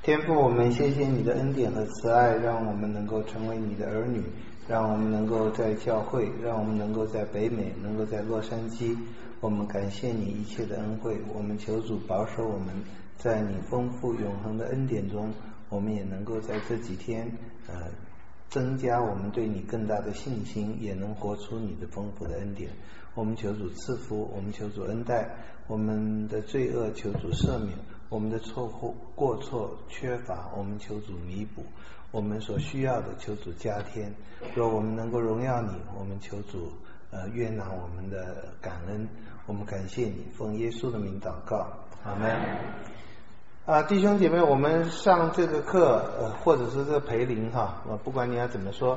天父，我们谢谢你的恩典和慈爱，让我们能够成为你的儿女，让我们能够在教会，让我们能够在北美，能够在洛杉矶。我们感谢你一切的恩惠，我们求主保守我们在你丰富永恒的恩典中，我们也能够在这几天增加我们对你更大的信心，也能活出你的丰富的恩典。我们求主赐福，我们求主恩待，我们的罪恶求主赦免，我们的过错缺乏，我们求主弥补，我们所需要的求主加添。若我们能够荣耀你，我们求主悦纳我们的感恩，我们感谢你，奉耶稣的名祷告，阿们。弟兄姐妹，我们上这个课或者是这个培灵不管你要怎么说，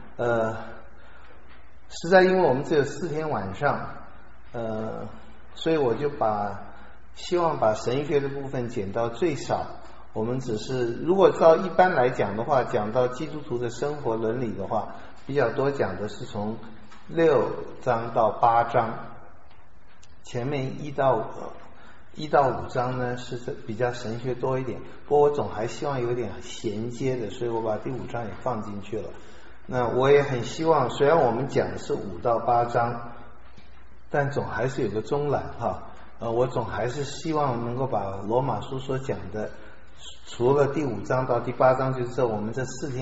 实在因为我们只有4天晚上，所以我就希望把神学的部分减到最少。我们只是如果照一般来讲的话，讲到基督徒的生活伦理的话，比较多讲的是从6章到8章，前面1到5章呢是比较神学多一点，不过我总还希望有点衔接的，所以我把第5章也放进去了。那我也很希望，虽然我们讲的是5到8章，但总还是有个中览我总还是希望能够把罗马书所讲的，除了第5章到第8章，就是我们这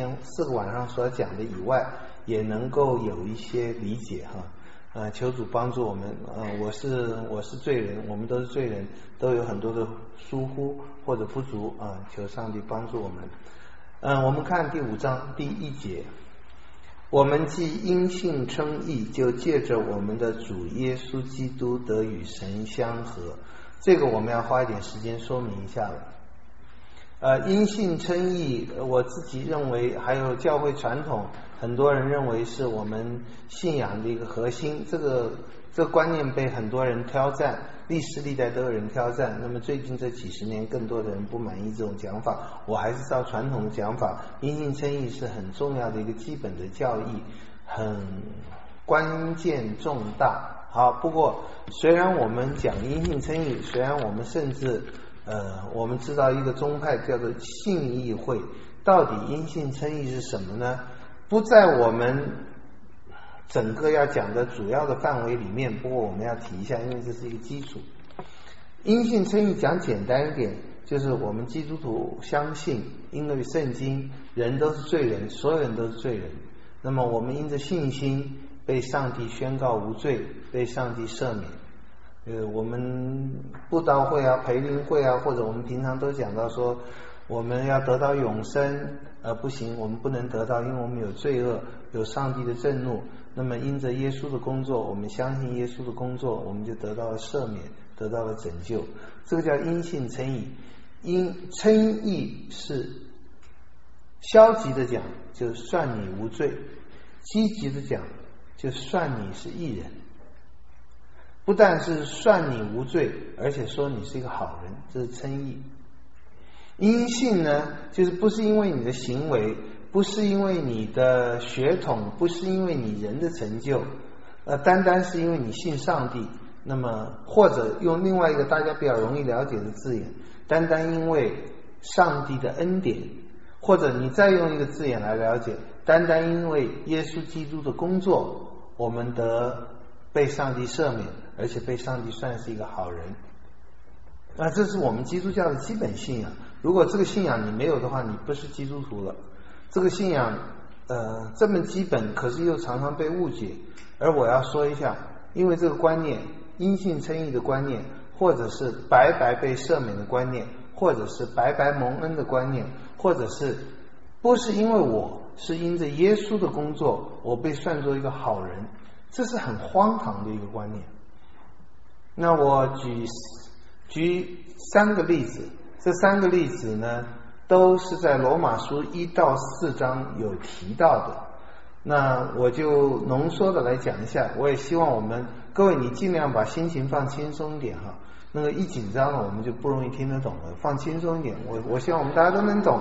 4个晚上所讲的以外，也能够有一些理解求主帮助我们。我是罪人，我们都是罪人，都有很多的疏忽或者不足求上帝帮助我们。我们看第5章第1节，我们既因信称义，就借着我们的主耶稣基督得与神相合。这个我们要花一点时间说明一下了。因信称义，我自己认为还有教会传统，很多人认为是我们信仰的一个核心，这个观念被很多人挑战，历史历代都有人挑战。那么最近这几十年，更多的人不满意这种讲法，我还是照传统的讲法，因信称义是很重要的一个基本的教义，很关键重大。好，不过虽然我们讲因信称义，虽然我们甚至我们知道一个宗派叫做信义会，到底因信称义是什么呢？不在我们整个要讲的主要的范围里面，不过我们要提一下，因为这是一个基础。因信称义讲简单一点，就是我们基督徒相信，因为圣经人都是罪人，所有人都是罪人，那么我们因着信心被上帝宣告无罪，被上帝赦免。我们布道会培灵会或者我们平常都讲到说我们要得到永生，不行，我们不能得到，因为我们有罪恶，有上帝的震怒。那么因着耶稣的工作，我们相信耶稣的工作，我们就得到了赦免，得到了拯救。这个叫因信称义。称义是消极的讲，就算你无罪；积极的讲，就算你是义人。不但是算你无罪，而且说你是一个好人，这是称义。因信呢，就是不是因为你的行为，不是因为你的血统，不是因为你人的成就，单单是因为你信上帝。那么或者用另外一个大家比较容易了解的字眼，单单因为上帝的恩典，或者你再用一个字眼来了解，单单因为耶稣基督的工作，我们被上帝赦免，而且被上帝算是一个好人。那这是我们基督教的基本信仰。如果这个信仰你没有的话，你不是基督徒了。这个信仰这么基本，可是又常常被误解。而我要说一下，因为这个观念，因信称义的观念，或者是白白被赦免的观念，或者是白白蒙恩的观念，或者是不是因为我是因着耶稣的工作，我被算作一个好人，这是很荒唐的一个观念。那我举3个例子，这3个例子呢，都是在罗马书1到4章有提到的。那我就浓缩的来讲一下，我也希望各位你尽量把心情放轻松一点那个一紧张了我们就不容易听得懂了，放轻松一点，我希望我们大家都能懂。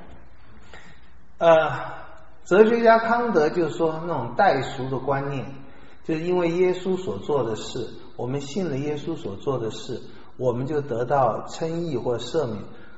哲学家康德就说那种代赎的观念，就是因为耶稣所做的事，我们信了耶稣所做的事，我们就得到称义或赦免。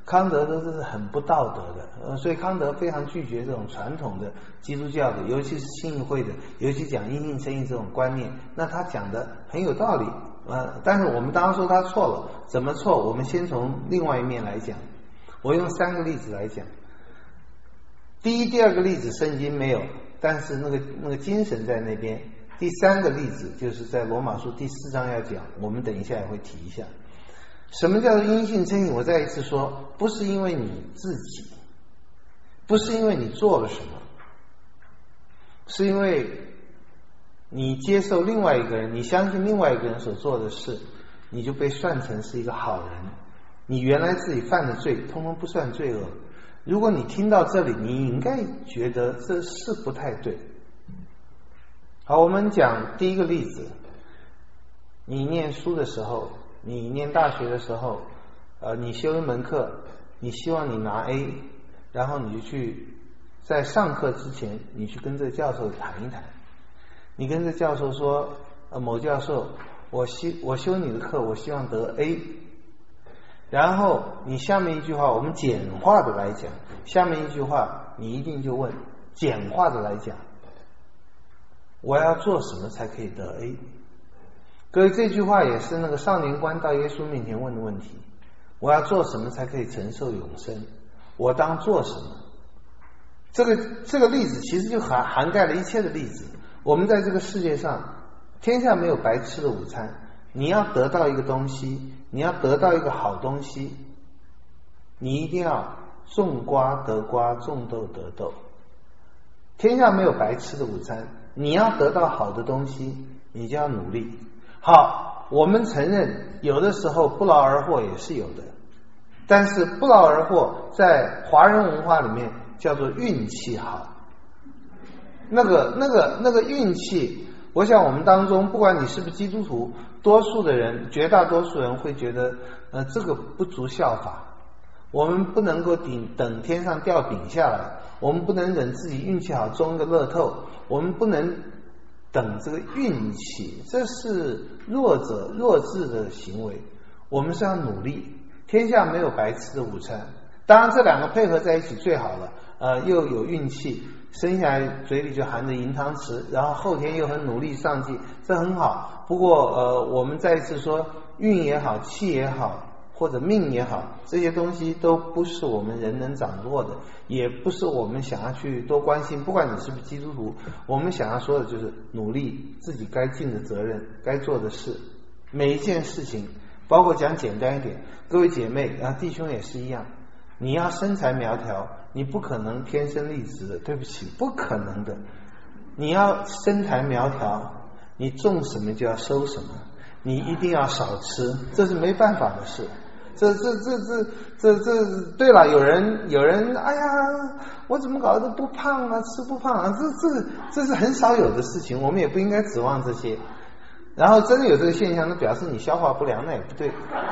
康德都是很不道德的，所以康德非常拒绝这种传统的基督教的，尤其是信义会的，尤其讲因信称义这种观念。那他讲的很有道理，但是我们当然说他错了，怎么错？我们先从另外一面来讲。我用3个例子来讲。第一、第2个例子圣经没有，但是那个精神在那边。第3个例子就是在罗马书第4章要讲，我们等一下也会提一下。什么叫做因信称义？我再一次说，不是因为你自己，不是因为你做了什么，是因为你接受另外一个人，你相信另外一个人所做的事，你就被算成是一个好人。你原来自己犯的罪通通不算罪恶。如果你听到这里，你应该觉得这是不太对。好，我们讲第一个例子。你念书的时候，你念大学的时候，你修一门课，你希望你拿 A， 然后你就去在上课之前，你去跟这个教授谈一谈。你跟这个教授说，某教授，我修你的课，我希望得 A。然后你下面一句话，我们简化的来讲，下面一句话你一定就问，简化的来讲，我要做什么才可以得 A？ 各位，这句话也是那个少年官到耶稣面前问的问题，我要做什么才可以承受永生？我当做什么？这个例子其实就涵盖了一切的例子。我们在这个世界上，天下没有白吃的午餐。你要得到一个东西，你要得到一个好东西，你一定要种瓜得瓜，种豆得豆。天下没有白吃的午餐，你要得到好的东西，你就要努力。好，我们承认有的时候不劳而获也是有的，但是不劳而获在华人文化里面叫做运气好。那个运气，我想我们当中不管你是不是基督徒，多数的人，绝大多数人会觉得这个不足效法。我们不能够等天上掉饼下来，我们不能等自己运气好中一个乐透，我们不能等这个运气，这是弱智的行为。我们是要努力，天下没有白吃的午餐。当然这2个配合在一起最好了，又有运气，生下来嘴里就含着银汤匙，然后后天又很努力上进，这很好。不过我们再一次说，运也好，气也好，或者命也好，这些东西都不是我们人能掌握的，也不是我们想要去多关心。不管你是不是基督徒，我们想要说的就是努力自己该尽的责任，该做的事。每一件事情，包括讲简单一点，各位姐妹弟兄也是一样，你要身材苗条，你不可能天生丽质的，对不起，不可能的。你要身材苗条，你种什么就要收什么，你一定要少吃，这是没办法的事。这对了，有人哎呀，我怎么搞得不胖啊，吃不胖啊，这是很少有的事情，我们也不应该指望这些。然后真的有这个现象，那表示你消化不良，那也不对。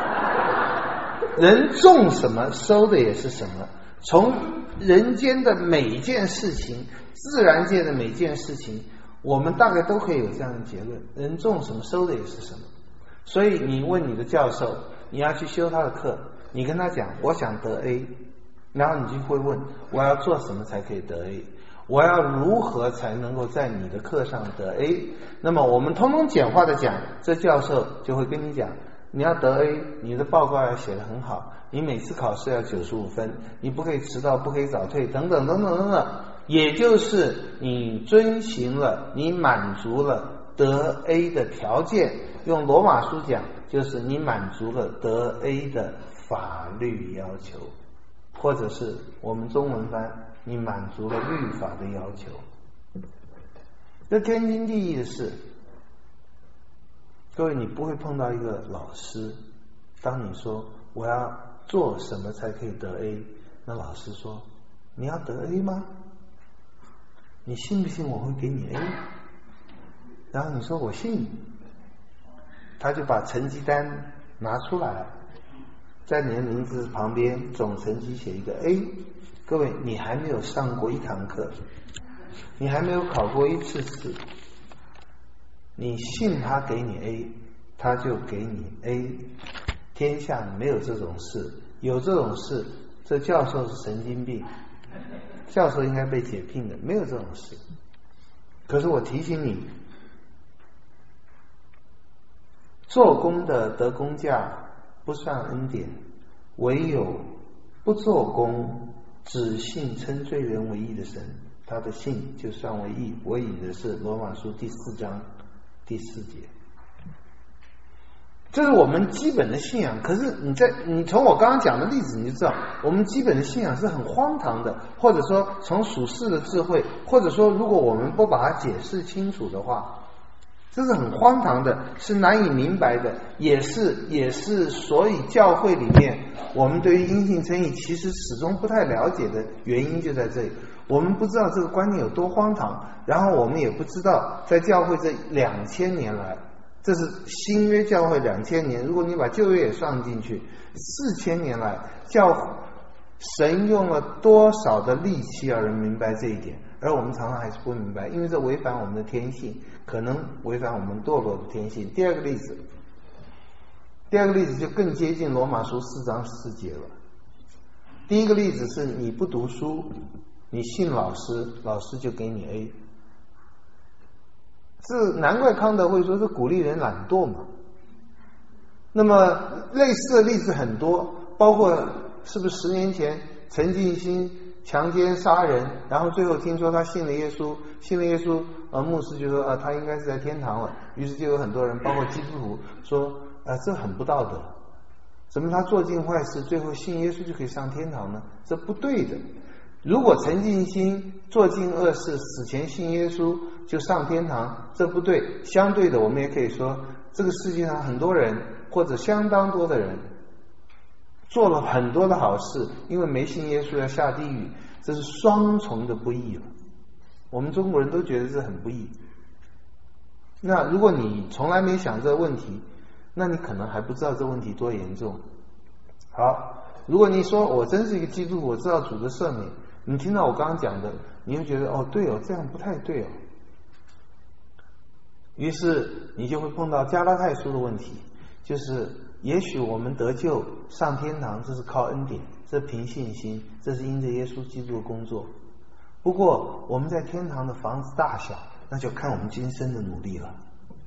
人种什么收的也是什么，从人间的每一件事情，自然界的每一件事情，我们大概都可以有这样的结论，人种什么收的也是什么。所以你问你的教授，你要去修他的课，你跟他讲我想得 A， 然后你就会问我要做什么才可以得 A， 我要如何才能够在你的课上得 A。 那么我们通通简化的讲，这教授就会跟你讲，你要得 A， 你的报告要写得很好，你每次考试要95分，你不可以迟到，不可以早退，等等等等等等。也就是你遵循了，你满足了得 A 的条件，用罗马书讲，就是你满足了得 A 的法律要求，或者是我们中文翻，你满足了律法的要求。这天经地义的事。各位，你不会碰到一个老师，当你说我要做什么才可以得 A， 那老师说你要得 A 吗？你信不信我会给你 A？ 然后你说我信，他就把成绩单拿出来，在你的名字旁边总成绩写一个 A。 各位，你还没有上过1堂课，你还没有考过1次试，你信他给你 A， 他就给你 A。 天下没有这种事，有这种事这教授是神经病，教授应该被解聘的，没有这种事。可是我提醒你，做工的得工价不算恩典，唯有不做工只信称罪人为义的神，他的信就算为义。我引的是罗马书第4章第4节，这是我们基本的信仰。可是你从我刚刚讲的例子你就知道，我们基本的信仰是很荒唐的，或者说从属世的智慧，或者说如果我们不把它解释清楚的话，这是很荒唐的，是难以明白的，也是所以教会里面我们对于因信称义其实始终不太了解的原因就在这里。我们不知道这个观念有多荒唐，然后我们也不知道在教会这2000年来，这是新约教会2000年，如果你把旧约也算进去，4000年来神用了多少的力气让人明白这一点，而我们常常还是不明白，因为这违反我们的天性，可能违反我们堕落的天性。第二个例子就更接近罗马书4章4节了。第一个例子是你不读书，你信老师，老师就给你 A。这难怪康德会说是鼓励人懒惰嘛。那么类似的例子很多，包括是不是10年前陈进兴强奸杀人，然后最后听说他信了耶稣，牧师就说他应该是在天堂了，于是就有很多人包括基督徒说这很不道德，怎么他做尽坏事最后信耶稣就可以上天堂呢？这不对的。如果陈进兴做尽恶事死前信耶稣就上天堂，这不对。相对的我们也可以说，这个世界上很多人或者相当多的人做了很多的好事，因为没信耶稣要下地狱，这是双重的不义了。我们中国人都觉得这很不义。那如果你从来没想这个问题，那你可能还不知道这个问题多严重。好，如果你说我真是一个基督徒，我知道主的赦免，你听到我刚刚讲的，你会觉得对哦，这样不太对哦。于是你就会碰到加拉太书的问题，就是也许我们得救上天堂，这是靠恩典，这凭信心，这是因着耶稣基督的工作。不过我们在天堂的房子大小，那就看我们今生的努力了。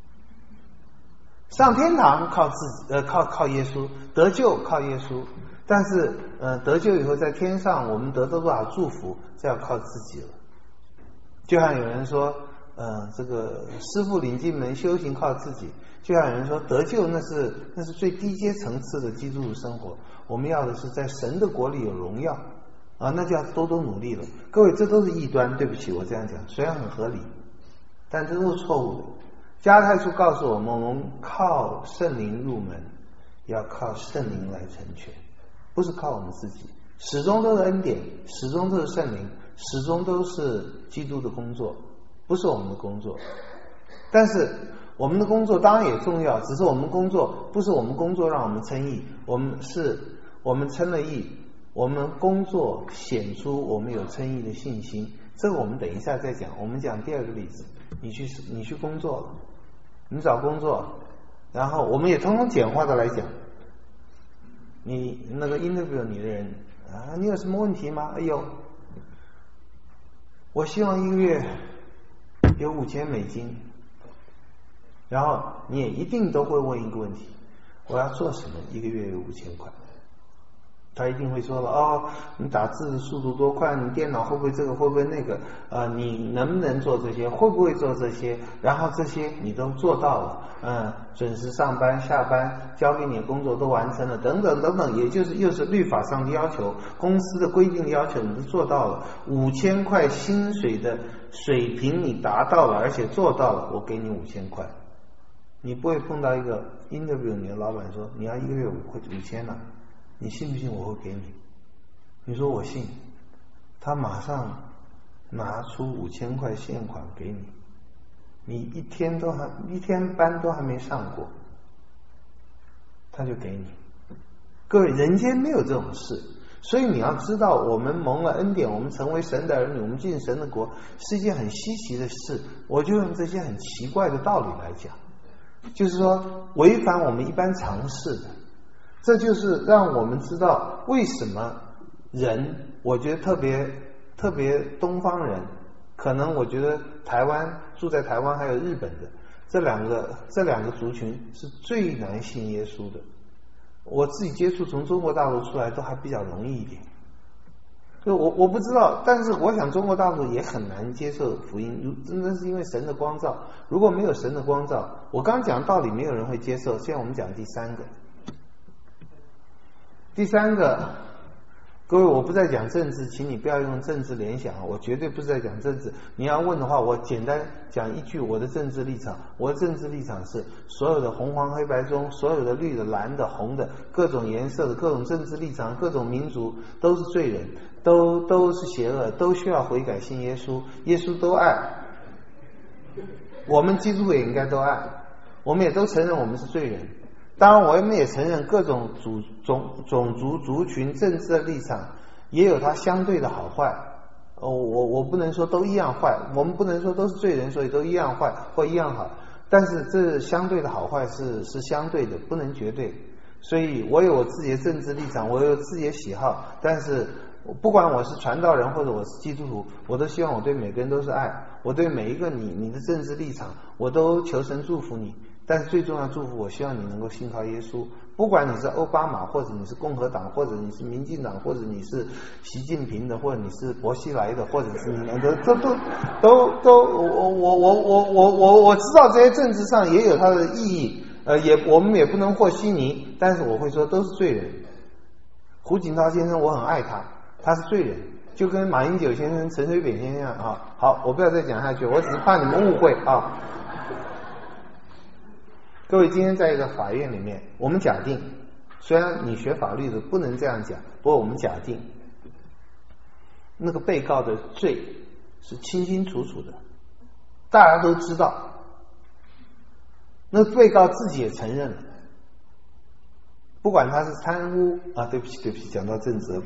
上天堂靠靠耶稣，得救靠耶稣，但是得救以后在天上我们得到多少祝福，这要靠自己了。就像有人说这个师父领进门，修行靠自己。就像有人说得救那是最低阶层次的基督徒生活，我们要的是在神的国里有荣耀那就要多多努力了。各位，这都是异端，对不起我这样讲，虽然很合理，但这都是错误的。加拉太书告诉我们，我们靠圣灵入门，要靠圣灵来成全，不是靠我们自己，始终都是恩典，始终都是圣灵，始终都是基督的工作，不是我们的工作。但是我们的工作当然也重要，只是我们工作不是我们工作让我们称义，我们称了义，我们工作显出我们有称义的信心。这个我们等一下再讲。我们讲第二个例子，你去工作了，你找工作，然后我们也通通简化的来讲，你那个 interview 你的人你有什么问题吗？我希望1个月有$5000，然后你也一定都会问一个问题，我要做什么1个月有5000块？他一定会说了你打字的速度多快，你电脑会不会这个会不会那个你能不能做这些，会不会做这些，然后这些你都做到了准时上班下班，交给你的工作都完成了，等等等等，也就是又是律法上的要求，公司的规定的要求你都做到了，5000块薪水的水平你达到了，而且做到了，我给你5000块。你不会碰到一个 interview 你的老板说你要1个月5000了，你信不信我会给你？你说我信，他马上拿出5000块现款给你，你一天班都还没上过，他就给你。各位，人间没有这种事，所以你要知道，我们蒙了恩典，我们成为神的儿女，我们进神的国是一件很稀奇的事。我就用这些很奇怪的道理来讲，就是说违反我们一般常识的。这就是让我们知道为什么人，我觉得特别东方人，可能我觉得住在台湾还有日本的这两个族群是最难信耶稣的。我自己接触从中国大陆出来都还比较容易一点。就我不知道，但是我想中国大陆也很难接受福音，真的是因为神的光照。如果没有神的光照，我刚讲道理没有人会接受。现在我们讲第三个，各位，我不在讲政治，请你不要用政治联想，我绝对不是在讲政治。你要问的话，我简单讲一句我的政治立场。我的政治立场是，所有的红黄黑白中，所有的绿的、蓝的、红的，各种颜色的、各种政治立场、各种民族都是罪人，都是邪恶，都需要悔改信耶稣，耶稣都爱，我们基督徒也应该都爱，我们也都承认我们是罪人。当然我们也承认各种种族族群政治的立场也有它相对的好坏。我不能说都一样坏，我们不能说都是罪人所以都一样坏或一样好，但是这相对的好坏是相对的，不能绝对。所以我有我自己的政治立场，我有自己的喜好，但是不管我是传道人或者我是基督徒，我都希望我对每个人都是爱，我对每一个你的政治立场我都求神祝福你，但是最重要的祝福，我希望你能够信靠耶稣。不管你是奥巴马，或者你是共和党，或者你是民进党，或者你是习近平的，或者你是薄熙来的，或者是你们的，我知道这些政治上也有它的意义，我们也不能和稀泥，但是我会说都是罪人。胡锦涛先生我很爱他是罪人，就跟马英九先生、陈水扁先生啊。好，我不要再讲下去，我只是怕你们误会啊。各位，今天在一个法院里面，我们假定，虽然你学法律的不能这样讲，不过我们假定那个被告的罪是清清楚楚的，大家都知道，那被告自己也承认了，不管他是贪污啊，对不起，讲到政治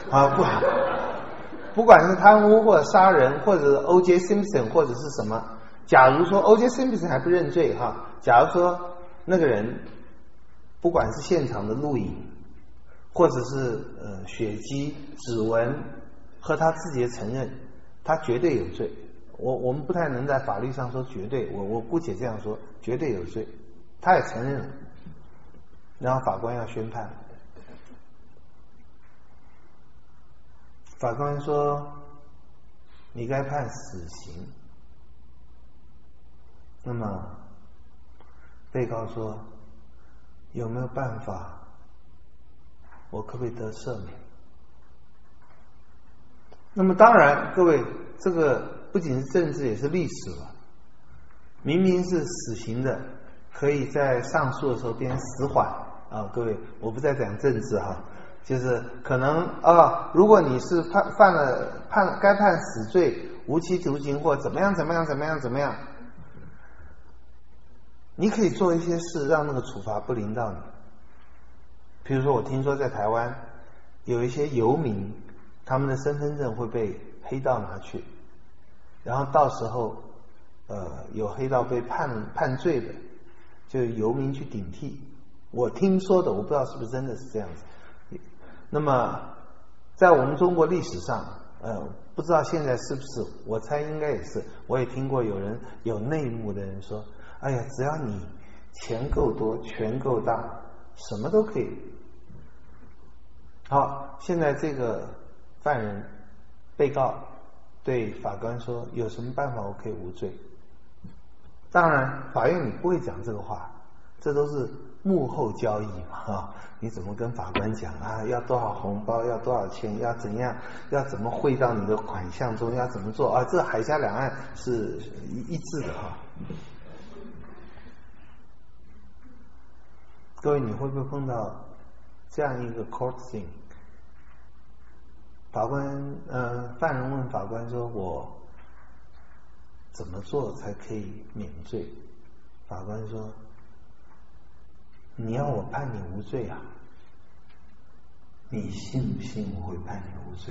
不管是贪污或者杀人，或者是 O.J. Simpson 或者是什么。假如说 O.J. Simpson 还不认罪假如说那个人不管是现场的录影，或者是血迹、指纹和他自己的承认，他绝对有罪。我们不太能在法律上说绝对，我姑且这样说，绝对有罪，他也承认了。然后法官要宣判，法官说你该判死刑。那么被告说有没有办法，我可不可以得赦免？那么当然各位，这个不仅是政治也是历史了。明明是死刑的，可以在上诉的时候变成死缓各位，我不再讲政治就是可能如果你是该判死罪、无期徒刑或怎么样，你可以做一些事让那个处罚不临到你。比如说我听说在台湾有一些游民，他们的身份证会被黑道拿去，然后到时候有黑道被判罪的，就游民去顶替。我听说的，我不知道是不是真的是这样子。那么在我们中国历史上不知道现在是不是，我猜应该也是。我也听过有人有内幕的人说，哎呀，只要你钱够多，权够大，什么都可以。好，现在这个犯人被告对法官说，有什么办法我可以无罪？当然法院里不会讲这个话，这都是幕后交易嘛你怎么跟法官讲要多少红包，要多少钱，要怎样，要怎么汇到你的款项中，要怎么做这海峡两岸是一致的各位，你会不会碰到这样一个 court scene？ 法官犯人问法官说，我怎么做才可以免罪？法官说，你要我判你无罪你信不信我会判你无罪？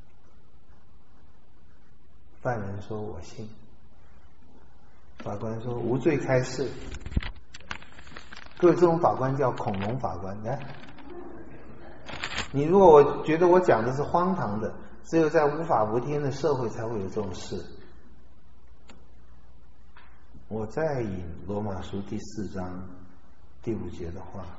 犯人说我信。法官说无罪开释。各位，这种法官叫恐龙法官，来， 你如果我觉得我讲的是荒唐的，只有在无法无天的社会才会有这种事。我再引罗马书第4章第5节的话，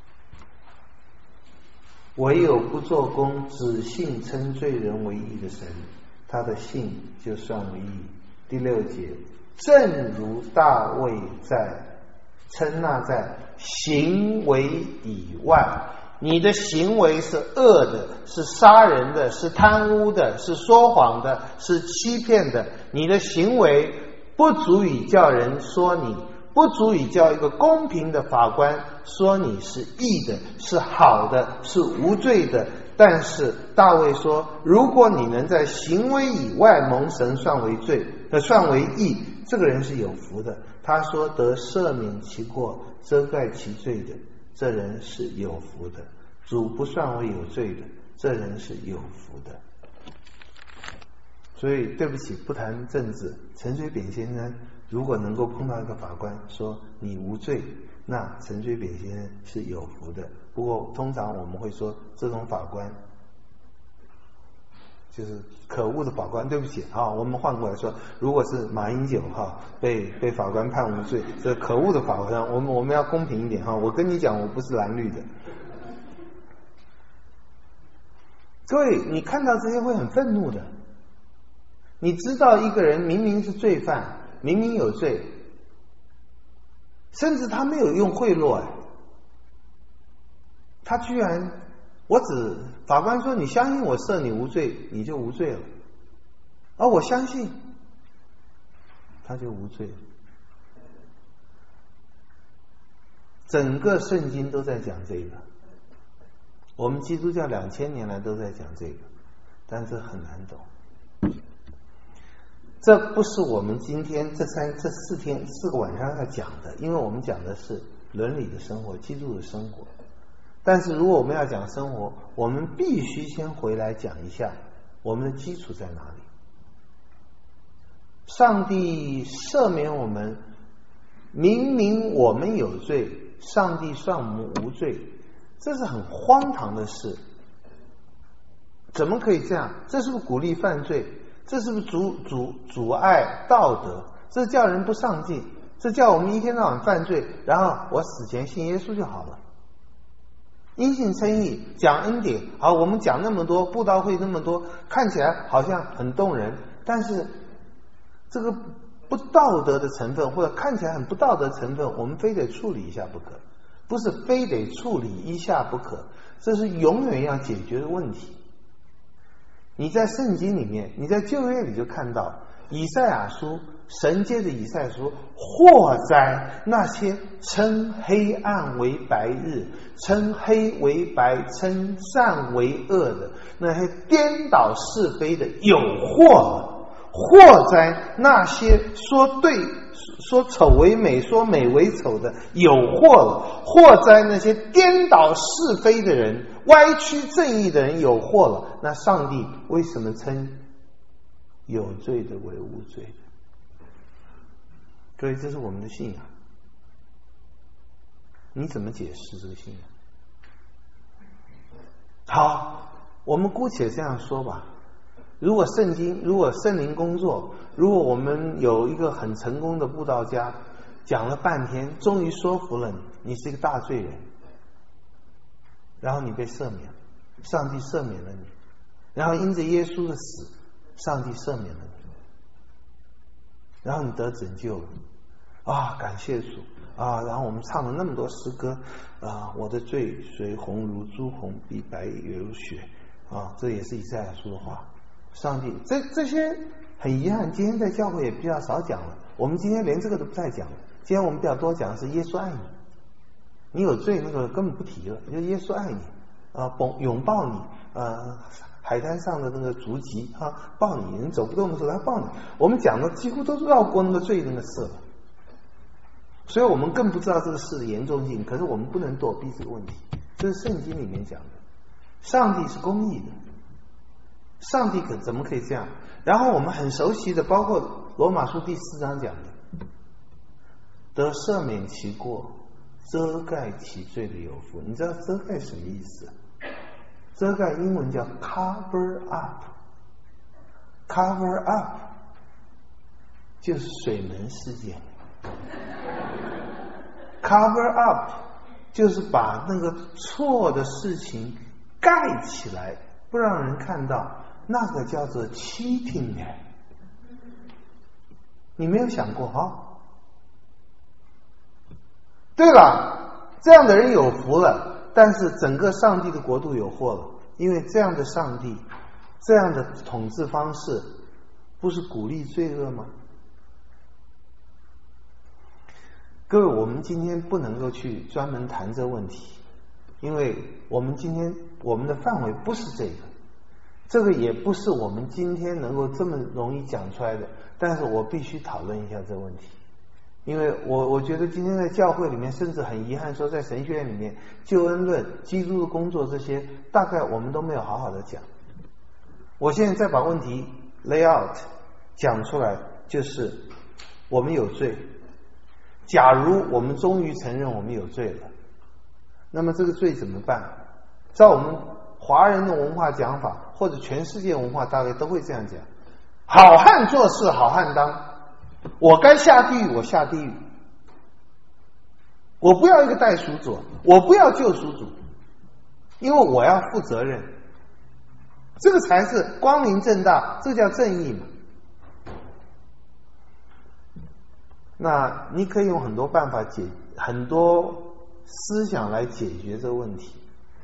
唯有不做工只信称罪人为义的神，他的信就算为义。第6节，正如大卫称那在行为以外，你的行为是恶的，是杀人的，是贪污的，是说谎的，是欺骗的，你的行为不足以叫人说你，不足以叫一个公平的法官说你是义的，是好的，是无罪的。但是大卫说，如果你能在行为以外蒙神算为义，这个人是有福的。他说得赦免其过，遮盖其罪的，这人是有福的。主不算为有罪的，这人是有福的。所以对不起，不谈政治，陈水扁先生如果能够碰到一个法官说你无罪，那陈水扁先生是有福的。不过通常我们会说这种法官就是可恶的法官。对不起啊，我们换过来说，如果是马英九被法官判无罪，这可恶的法官，我们要公平一点哈。我跟你讲，我不是蓝绿的。各位，你看到这些会很愤怒的。你知道一个人明明是罪犯，明明有罪，甚至他没有用贿赂，他居然法官说你相信我赦你无罪，你就无罪了，而我相信他就无罪了。整个圣经都在讲这个，我们基督教2000年来都在讲这个，但是很难懂。这不是我们今天这4个晚上要讲的，因为我们讲的是伦理的生活，基督的生活。但是如果我们要讲生活，我们必须先回来讲一下我们的基础在哪里。上帝赦免我们，明明我们有罪，上帝算我们无罪，这是很荒唐的事。怎么可以这样？这是不是鼓励犯罪？这是不是阻碍道德？这叫人不上进，这叫我们一天到晚犯罪，然后我死前信耶稣就好了。因信称义，讲恩典，好，我们讲那么多，布道会那么多，看起来好像很动人，但是这个不道德的成分，或者看起来很不道德的成分，我们非得处理一下不可。不是非得处理一下不可，这是永远要解决的问题。你在圣经里面，你在旧约里就看到以赛亚书，神接着以赛亚说，祸哉那些称黑暗为白日，称黑为白，称善为恶的，那些颠倒是非的有祸了。祸哉那些说丑为美，说美为丑的有祸了。祸哉那些颠倒是非的人，歪曲正义的人有祸了。那上帝为什么称有罪的为无罪的？所以这是我们的信仰。你怎么解释这个信仰？好，我们姑且这样说吧。如果圣灵工作，如果我们有一个很成功的布道家，讲了半天，终于说服了你是一个大罪人，然后你被赦免，上帝赦免了你，然后因着耶稣的死，上帝赦免了你，然后你得拯救了啊，感谢主啊！然后我们唱了那么多诗歌啊，我的罪虽红如朱红，比白如雪啊，这也是以赛亚书的话。上帝，这些很遗憾，今天在教会也比较少讲了。我们今天连这个都不再讲了。今天我们比较多讲的是耶稣爱你，你有罪那个根本不提了，就耶稣爱你拥抱你海滩上的那个足迹抱你，人走不动的时候他抱你。我们讲的几乎都绕过那个罪那个事了，所以我们更不知道这个事的严重性。可是我们不能躲避这个问题，这是圣经里面讲的，上帝是公义的。上帝怎么可以这样？然后我们很熟悉的，包括罗马书第4章讲的，得赦免其过，遮盖其罪的有福。你知道遮盖什么意思？ 遮盖英文叫 cover up。cover up 就是水门事件。cover up 就是把那个错的事情盖起来，不让人看到，那个叫做 cheating。你没有想过哈？对了，这样的人有福了，但是整个上帝的国度有祸了，因为这样的上帝，这样的统治方式，不是鼓励罪恶吗？各位，我们今天不能够去专门谈这个问题，因为我们今天我们的范围不是这个也不是我们今天能够这么容易讲出来的，但是我必须讨论一下这个问题，因为我觉得今天在教会里面，甚至很遗憾说在神学院里面，救恩论、基督的工作这些，大概我们都没有好好的讲。我现在再把问题 lay out 讲出来，就是我们有罪。假如我们终于承认我们有罪了，那么这个罪怎么办？照我们华人的文化讲法，或者全世界文化大概都会这样讲：好汉做事好汉当，我该下地狱我下地狱，我不要一个代赎主，我不要救赎主，因为我要负责任，这个才是光明正大，这叫正义嘛。那你可以用很多办法很多思想来解决这个问题。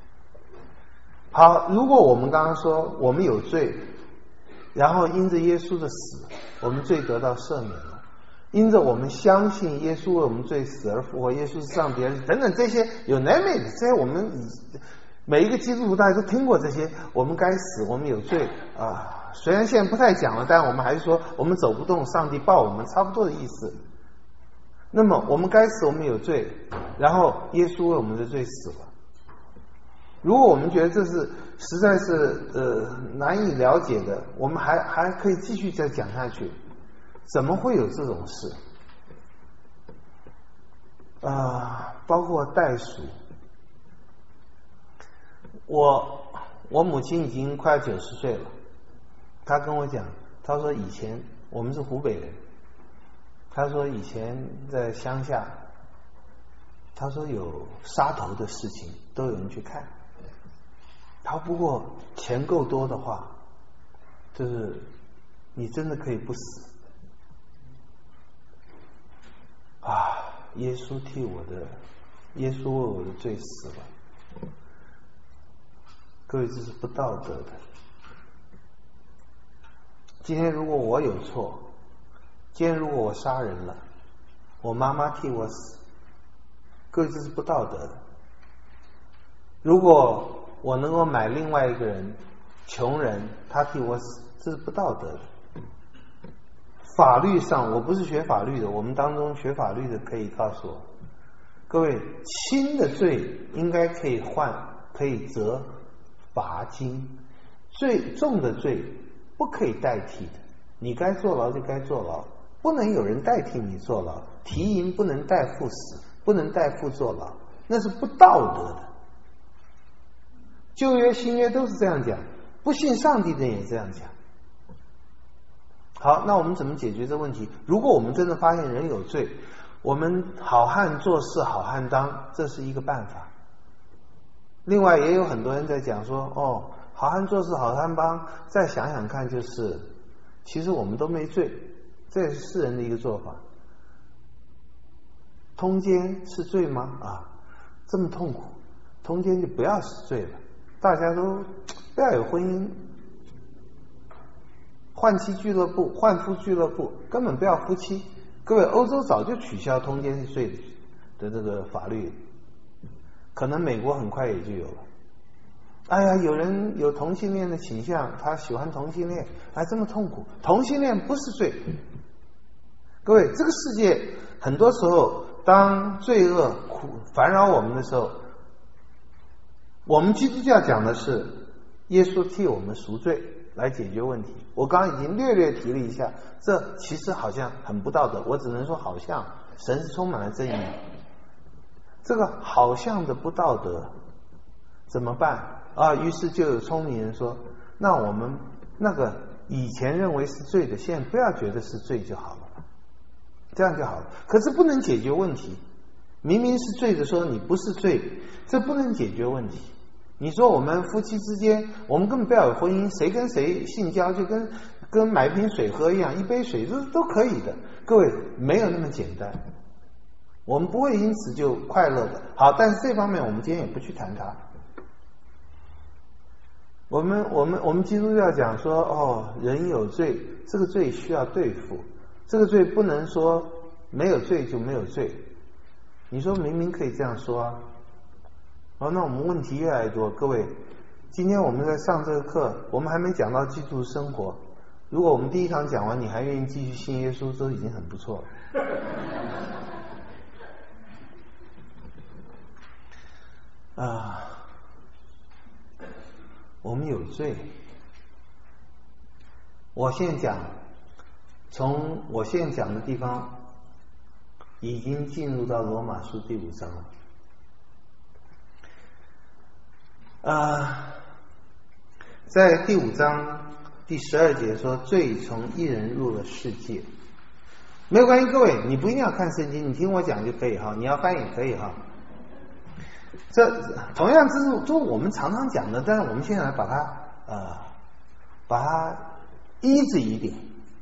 好，如果我们刚刚说我们有罪，然后因着耶稣的死，我们罪得到赦免了，因着我们相信耶稣为我们罪死而复活，耶稣是上帝儿子等等，这些有 name it， 这些我们每一个基督徒大家都听过这些，我们该死，我们有罪啊。虽然现在不太讲了，但我们还是说我们走不动，上帝报我们，差不多的意思。那么我们该死，我们有罪，然后耶稣为我们的罪死了。如果我们觉得这是实在是难以了解的，我们还可以继续再讲下去。怎么会有这种事？包括代赎。我母亲已经快90岁了，她跟我讲，她说以前我们是湖北人。他说以前在乡下，他说有杀头的事情都有人去看，他不过钱够多的话，就是你真的可以不死啊！耶稣为我的罪死了。各位，这是不道德的。今天如果我有错，今天如果我杀人了，我妈妈替我死，各位，这是不道德的。如果我能够买另外一个人，穷人，他替我死，这是不道德的。法律上，我不是学法律的，我们当中学法律的可以告诉我，各位，轻的罪应该可以折罚金，最重的罪不可以代替的，你该坐牢就该坐牢，不能有人代替你坐牢，提银不能代付死，不能代付坐牢，那是不道德的。旧约新约都是这样讲，不信上帝的人也这样讲。好，那我们怎么解决这问题？如果我们真的发现人有罪，我们好汉做事好汉当，这是一个办法。另外也有很多人在讲说，好汉做事好汉当，再想想看，就是其实我们都没罪，这也是世人的一个做法。通奸是罪吗？这么痛苦，通奸就不要是罪了，大家都不要有婚姻，换妻俱乐部、换夫俱乐部，根本不要夫妻。各位，欧洲早就取消通奸罪的这个法律，可能美国很快也就有了。有人有同性恋的倾向，他喜欢同性恋，这么痛苦，同性恋不是罪。各位，这个世界很多时候，当罪恶烦扰我们的时候，我们基督教讲的是耶稣替我们赎罪来解决问题。我刚刚已经略略提了一下，这其实好像很不道德，我只能说好像，神是充满了正义。这个好像的不道德怎么办？ 啊，于是就有聪明人说，那我们那个以前认为是罪的，现在不要觉得是罪就好了，这样就好了。可是不能解决问题，明明是罪的说你不是罪，这不能解决问题。你说我们夫妻之间，我们根本不要有婚姻，谁跟谁性交就跟买瓶水喝一样，一杯水都可以的。各位，没有那么简单，我们不会因此就快乐的。好，但是这方面我们今天也不去谈它。我们基督教讲说，哦，人有罪，这个罪需要对付，这个罪不能说没有罪就没有罪。你说明明可以这样说啊。好，那我们问题越来越多。各位，今天我们在上这个课，我们还没讲到基督生活。如果我们第一堂讲完，你还愿意继续信耶稣，这已经很不错了。我们有罪。我现在讲，从我现在讲的地方，已经进入到罗马书第5章了。在第5章第12节说，罪从一人入了世界。没有关系，各位，你不一定要看圣经，你听我讲就可以哈，你要翻也可以哈。这同样这是我们常常讲的，但是我们现在来把它easy一点。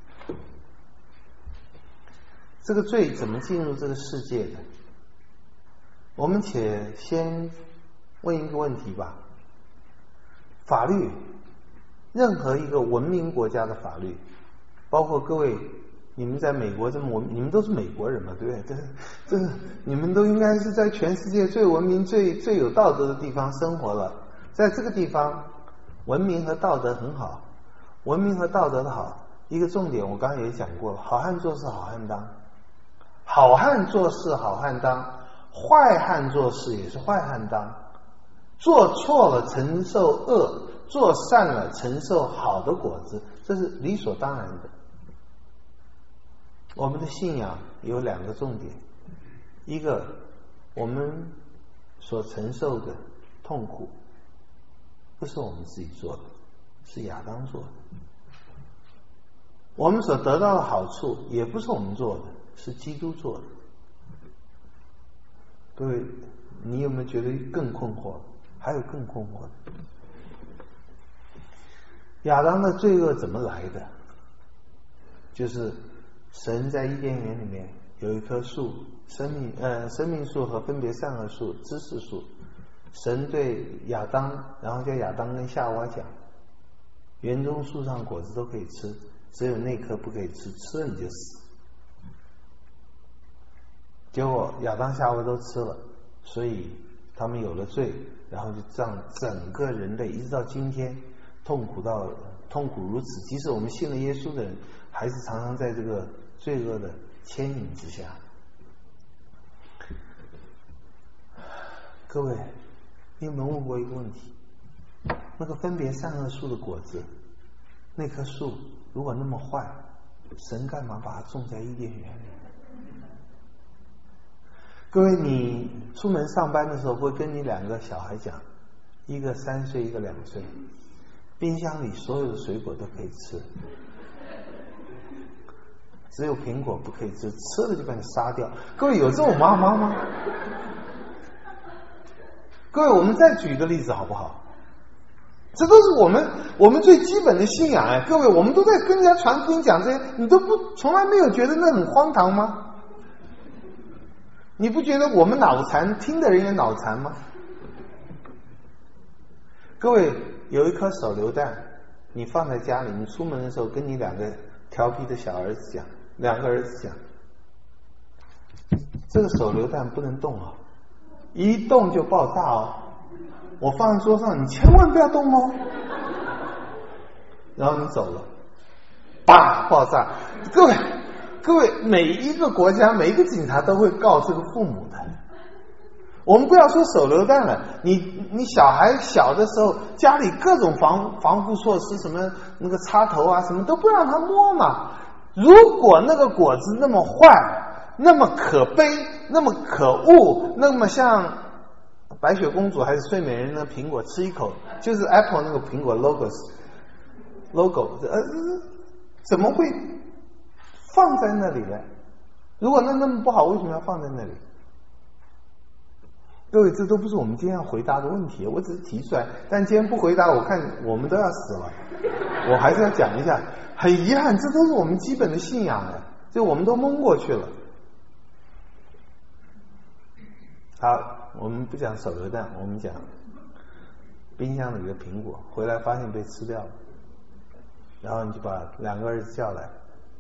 这个罪怎么进入这个世界的？我们且先问一个问题吧。法律，任何一个文明国家的法律，包括各位，你们在美国这么文明，你们都是美国人嘛，对不对？这你们都应该是在全世界最文明、最有道德的地方生活了。在这个地方，文明和道德很好。文明和道德的好，一个重点我刚才也讲过了，好汉做事好汉当。好汉做事好汉当，坏汉做事也是坏汉当。做错了承受恶，做善了承受好的果子，这是理所当然的。我们的信仰有2个重点，一个我们所承受的痛苦不是我们自己做的，是亚当做的。我们所得到的好处也不是我们做的，是基督做的。各位，你有没有觉得更困惑？还有更困惑的，亚当的罪恶怎么来的？就是神在伊甸园里面有一棵树，生命树和分别善恶树、知识树。神对亚当，然后叫亚当跟夏娃讲，园中树上果子都可以吃，只有那棵不可以吃，吃了你就死。结果亚当夏娃都吃了，所以他们有了罪，然后就让整个人类一直到今天痛苦如此。即使我们信了耶稣的人，还是常常在这个罪恶的牵引之下。各位，你有没有问过一个问题？那个分别善恶树的果子，那棵树如果那么坏，神干嘛把它种在伊甸园里？各位，你出门上班的时候会跟你2个小孩讲，一个3岁，一个2岁，冰箱里所有的水果都可以吃，只有苹果不可以吃，吃了就把你杀掉。各位，有这种妈妈吗？各位，我们再举一个例子好不好？这都是我们最基本的信仰哎。各位，我们都在跟人家传福音讲这些，你都从来没有觉得那很荒唐吗？你不觉得我们脑残，听的人也脑残吗？各位，有一颗手榴弹，你放在家里，你出门的时候跟你2个调皮的小儿子讲，2个儿子讲，这个手榴弹不能动啊，一动就爆炸哦，我放在桌上，你千万不要动哦。然后你走了，叭，爆炸。各位，每一个国家每一个警察都会告这个父母的。我们不要说手榴弹了，你小孩小的时候，家里各种防护措施，什么那个插头啊，什么都不让他摸嘛。如果那个果子那么坏，那么可悲，那么可恶，那么像白雪公主还是睡美人的苹果，吃一口就是 Apple 那个苹果 logo，怎么会放在那里呢？如果那么不好，为什么要放在那里？各位，这都不是我们今天要回答的问题，我只是提出来。但今天不回答，我看我们都要死了。我还是要讲一下，很遗憾，这都是我们基本的信仰的，就我们都蒙过去了。好，我们不讲手榴弹，我们讲冰箱里的苹果，回来发现被吃掉了，然后你就把2个儿子叫来，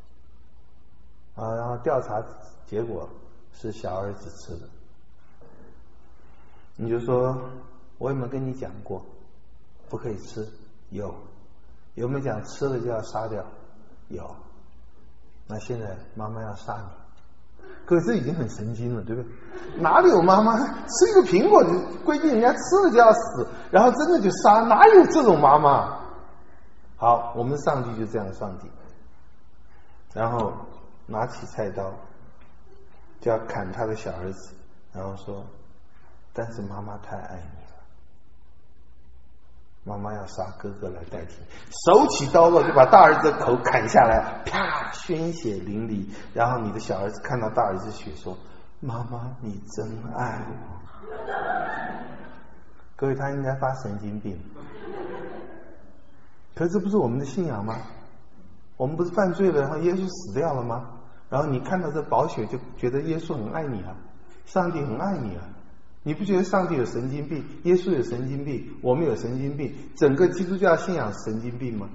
然后调查结果是小儿子吃的，你就说我有没有跟你讲过不可以吃？有没有讲吃了就要杀掉？有。那现在妈妈要杀你。可是这已经很神经了，对不对？哪里有妈妈吃一个苹果规定人家吃了就要死，然后真的就杀？哪有这种妈妈？好，我们的上帝就这样的上帝，然后拿起菜刀就要砍他的小儿子，然后说但是妈妈太爱你了，妈妈要杀哥哥来代替，手起刀落就把大儿子的头砍下来，啪，鲜血淋漓，然后你的小儿子看到大儿子血说妈妈你真爱我。各位，他应该发神经病。可是这不是我们的信仰吗？我们不是犯罪了然后耶稣死掉了吗？然后你看到这宝血就觉得耶稣很爱你啊，上帝很爱你啊。你不觉得上帝有神经病，耶稣有神经病，我们有神经病，整个基督教信仰是神经病吗？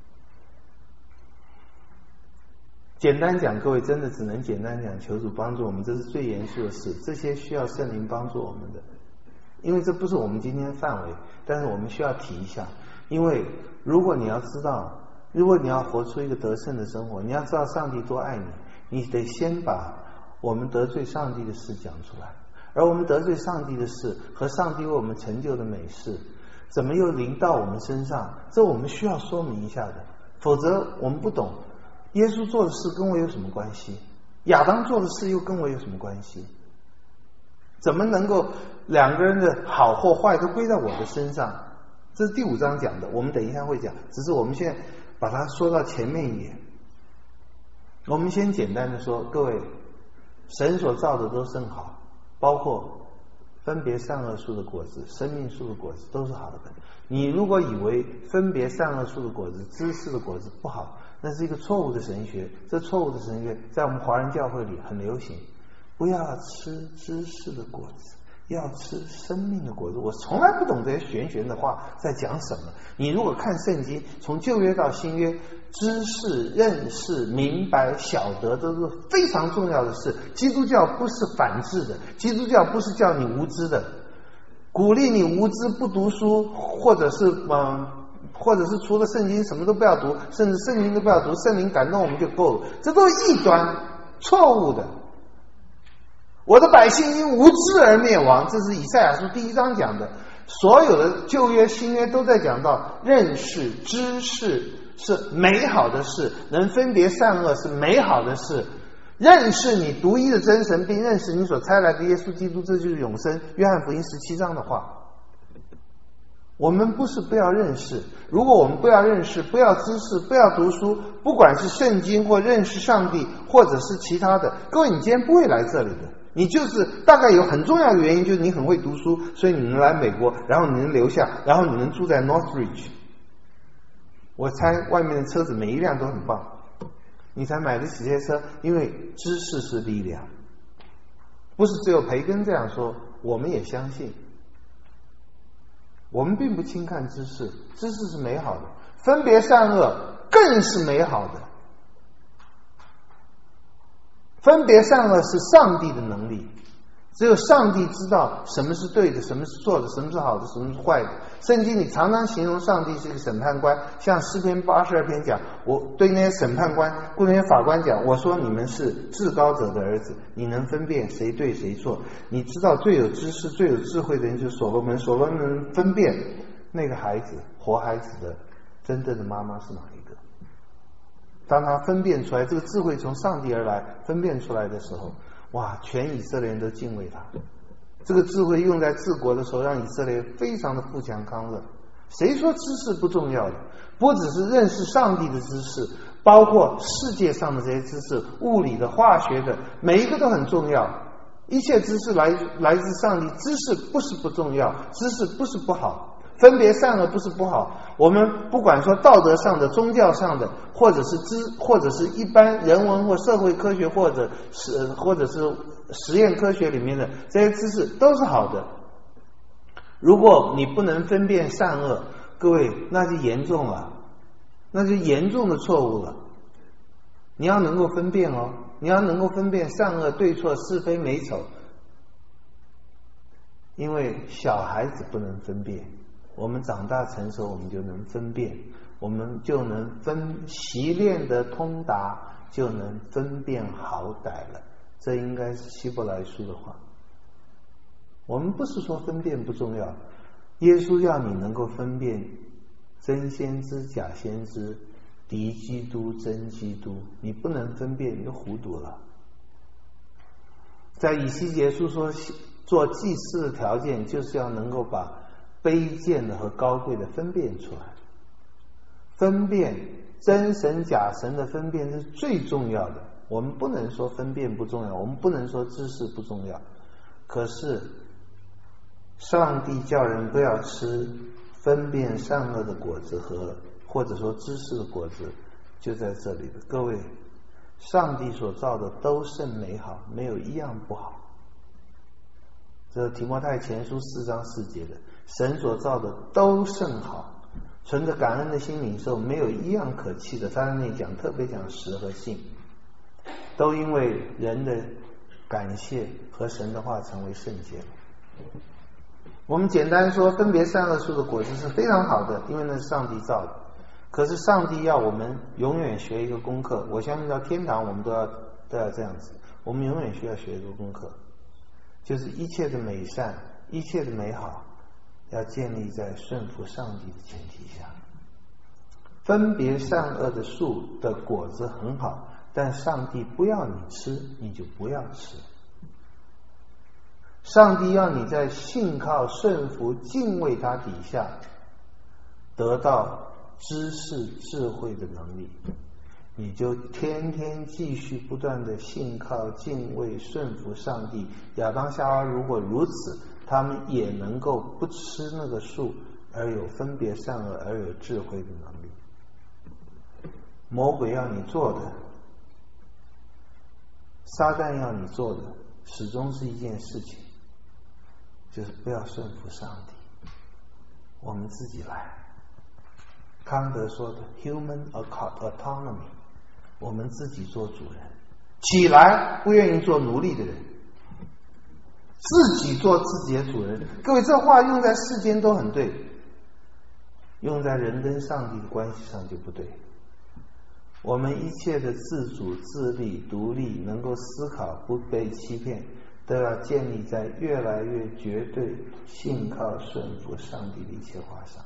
简单讲，各位真的只能简单讲，求主帮助我们，这是最严肃的事，这些需要圣灵帮助我们的，因为这不是我们今天范围，但是我们需要提一下。因为如果你要知道，如果你要活出一个得胜的生活，你要知道上帝多爱你，你得先把我们得罪上帝的事讲出来，而我们得罪上帝的事和上帝为我们成就的美事怎么又临到我们身上，这我们需要说明一下的，否则我们不懂耶稣做的事跟我有什么关系，亚当做的事又跟我有什么关系，怎么能够2个人的好或坏都归在我的身上？这是第5章讲的，我们等一下会讲，只是我们现在把它说到前面一点。我们先简单的说，各位，神所造的都甚好，包括分别善恶树的果子、生命树的果子都是好的。你如果以为分别善恶树的果子、知识的果子不好，那是一个错误的神学。这错误的神学在我们华人教会里很流行，不要吃知识的果子，要吃生命的果子。我从来不懂这些玄玄的话在讲什么。你如果看圣经，从旧约到新约，知识、认识、明白、晓得都是非常重要的事。基督教不是反制的，基督教不是叫你无知的，鼓励你无知不读书，或者是除了圣经什么都不要读，甚至圣经都不要读，圣灵感动我们就够了，这都是异端，错误的。我的百姓因无知而灭亡，这是以赛亚书第1章讲的。所有的旧约新约都在讲到认识知识是美好的事，能分别善恶是美好的事，认识你独一的真神并认识你所差来的耶稣基督，这就是永生。约翰福音17章的话。我们不是不要认识，如果我们不要认识，不要知识，不要读书，不管是圣经或认识上帝或者是其他的，各位你今天不会来这里的，你就是大概有很重要的原因，就是你很会读书，所以你能来美国，然后你能留下，然后你能住在 Northridge。 我猜外面的车子每一辆都很棒，你才买得起这些车，因为知识是力量。不是只有培根这样说，我们也相信。我们并不轻看知识，知识是美好的，分别善恶更是美好的。分别善恶是上帝的能力，只有上帝知道什么是对的，什么是错的，什么是好的，什么是坏的。圣经里常常形容上帝是一个审判官，像诗篇82篇讲，我对那些审判官、对那些法官讲，我说你们是至高者的儿子，你能分辨谁对谁错。你知道最有知识、最有智慧的人就是所罗门，所罗门分辨那个孩子、活孩子的真正的妈妈是哪一个。当他分辨出来，这个智慧从上帝而来，分辨出来的时候，哇，全以色列人都敬畏他。 这个智慧用在治国的时候，让以色列非常的富强康乐。谁说知识不重要的？不只是认识上帝的知识，包括世界上的这些知识，物理的、化学的，每一个都很重要。一切知识来自上帝，知识不是不重要，知识不是不好，分别善恶不是不好。我们不管说道德上的、宗教上的，或者是一般人文或社会科学，或者是实验科学里面的这些知识都是好的。如果你不能分辨善恶，各位，那就严重了，那就严重的错误了。你要能够分辨哦，你要能够分辨善恶对错是非美丑，因为小孩子不能分辨，我们长大成熟我们就能分辨，我们就能习练的通达，就能分辨好歹了。这应该是希伯来书的话。我们不是说分辨不重要，耶稣要你能够分辨真先知假先知，敌基督真基督，你不能分辨你就糊涂了。在以西结书说，做祭司的条件就是要能够把卑贱的和高贵的分辨出来，分辨真神假神的分辨是最重要的。我们不能说分辨不重要，我们不能说知识不重要，可是上帝叫人不要吃分辨善恶的果子或者说知识的果子，就在这里的。各位，上帝所造的都甚美好，没有一样不好。这提摩太前书4章4节的，神所造的都甚好，存着感恩的心领受，没有一样可弃的。他在那里讲，特别讲实和信，都因为人的感谢和神的话成为圣洁。我们简单说，分别善恶树的果子是非常好的，因为那是上帝造的。可是上帝要我们永远学一个功课，我相信到天堂我们都要这样子，我们永远需要学一个功课，就是一切的美善，一切的美好要建立在顺服上帝的前提下。分别善恶的树的果子很好，但上帝不要你吃，你就不要吃。上帝要你在信靠、顺服、敬畏他底下得到知识、智慧的能力，你就天天继续不断的信靠、敬畏、顺服上帝。亚当夏娃如果如此，他们也能够不吃那个树，而有分别善恶，而有智慧的能力。魔鬼要你做的，撒旦要你做的，始终是一件事情，就是不要顺服上帝，我们自己来。康德说的 human autonomy， 我们自己做主人，起来，不愿意做奴隶的人，自己做自己的主人。各位，这话用在世间都很对，用在人跟上帝的关系上就不对。我们一切的自主、自立、独立，能够思考，不被欺骗，都要建立在越来越绝对信靠、顺服上帝的一切话上。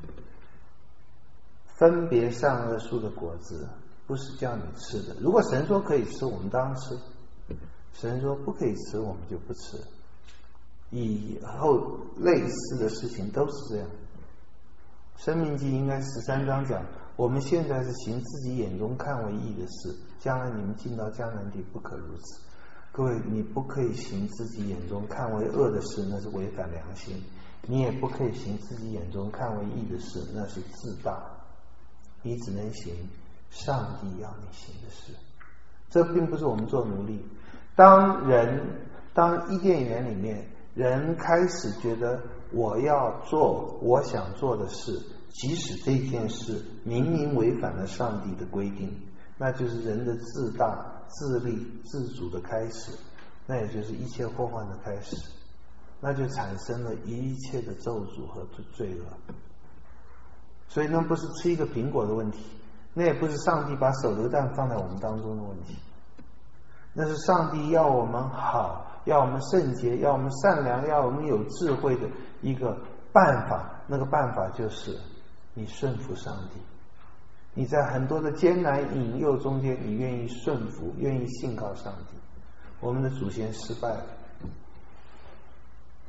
分别善恶树的果子不是叫你吃的，如果神说可以吃，我们当然吃；神说不可以吃，我们就不吃。以后类似的事情都是这样。申命记应该13章讲，我们现在是行自己眼中看为义的事，将来你们进到迦南地不可如此。各位，你不可以行自己眼中看为恶的事，那是违反良心；你也不可以行自己眼中看为义的事，那是自大。你只能行上帝要你行的事。这并不是我们做奴隶。当伊甸园里面人开始觉得我要做我想做的事，即使这件事明明违反了上帝的规定，那就是人的自大、自立、自主的开始，那也就是一切祸患的开始，那就产生了一切的咒诅和罪恶。所以那不是吃一个苹果的问题，那也不是上帝把手榴弹放在我们当中的问题，那是上帝要我们好，要我们圣洁，要我们善良，要我们有智慧的一个办法。那个办法就是你顺服上帝，你在很多的艰难引诱中间，你愿意顺服，愿意信靠上帝。我们的祖先失败了，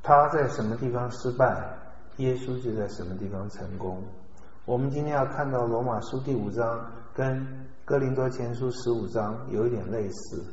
他在什么地方失败，耶稣就在什么地方成功。我们今天要看到罗马书第5章跟哥林多前书15章有一点类似。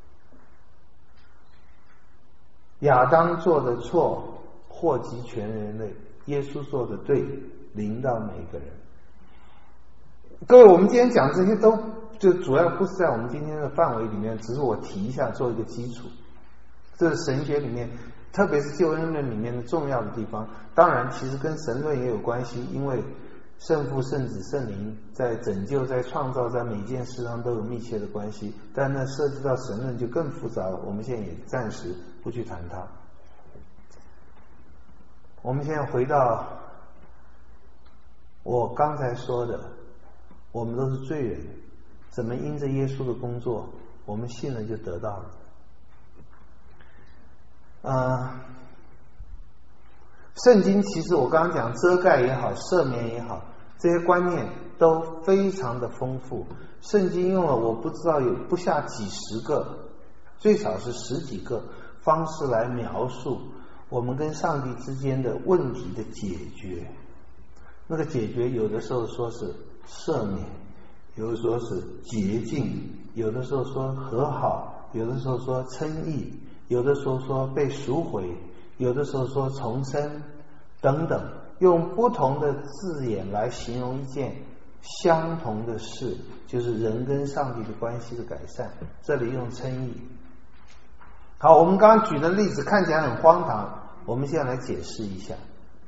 亚当做的错祸及全人类，耶稣做的对临到每个人。各位，我们今天讲这些都就主要不是在我们今天的范围里面，只是我提一下做一个基础。这是神学里面，特别是救恩论里面的重要的地方。当然其实跟神论也有关系，因为圣父圣子圣灵在拯救在创造在每件事上都有密切的关系，但那涉及到神论就更复杂了，我们现在也暂时不去谈它。我们现在回到我刚才说的，我们都是罪人，怎么因着耶稣的工作我们信了就得到了。圣经其实我刚刚讲遮盖也好赦免也好，这些观念都非常的丰富。圣经用了我不知道有不下几十个，最少是10几个方式来描述我们跟上帝之间的问题的解决。那个解决有的时候说是赦免，有的时候是洁净，有的时候说和好，有的时候说称义，有的时候说被赎回，有的时候说重生等等，用不同的字眼来形容一件相同的事，就是人跟上帝的关系的改善。这里用称义。好，我们刚刚举的例子看起来很荒唐，我们现在来解释一下。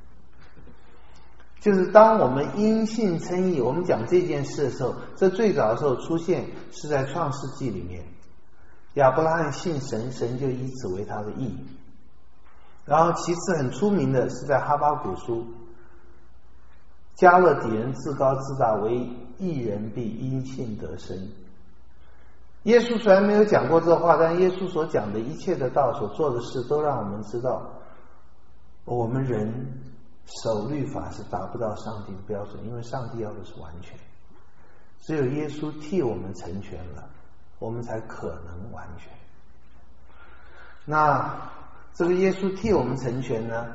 就是当我们因信称义，我们讲这件事的时候，这最早的时候出现是在创世纪里面，亚伯拉罕信神，神就以此为他的义。然后其次很出名的是在哈巴谷书，迦勒底人自高自大，为义人必因信得生。耶稣虽然没有讲过这话，但耶稣所讲的一切的道，所做的事，都让我们知道我们人守律法是达不到上帝的标准，因为上帝要的是完全，只有耶稣替我们成全了，我们才可能完全。那这个耶稣替我们成全呢，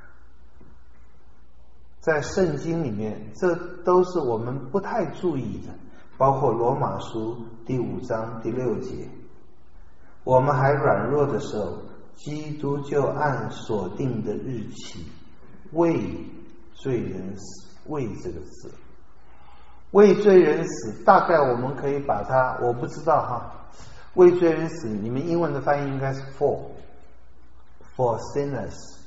在圣经里面这都是我们不太注意的，包括罗马书第5章第6节，我们还软弱的时候，基督就按所定的日期为罪人死。为这个字，为罪人死，大概我们可以把它，我不知道哈，为罪人死，你们英文的翻译应该是 for sinners，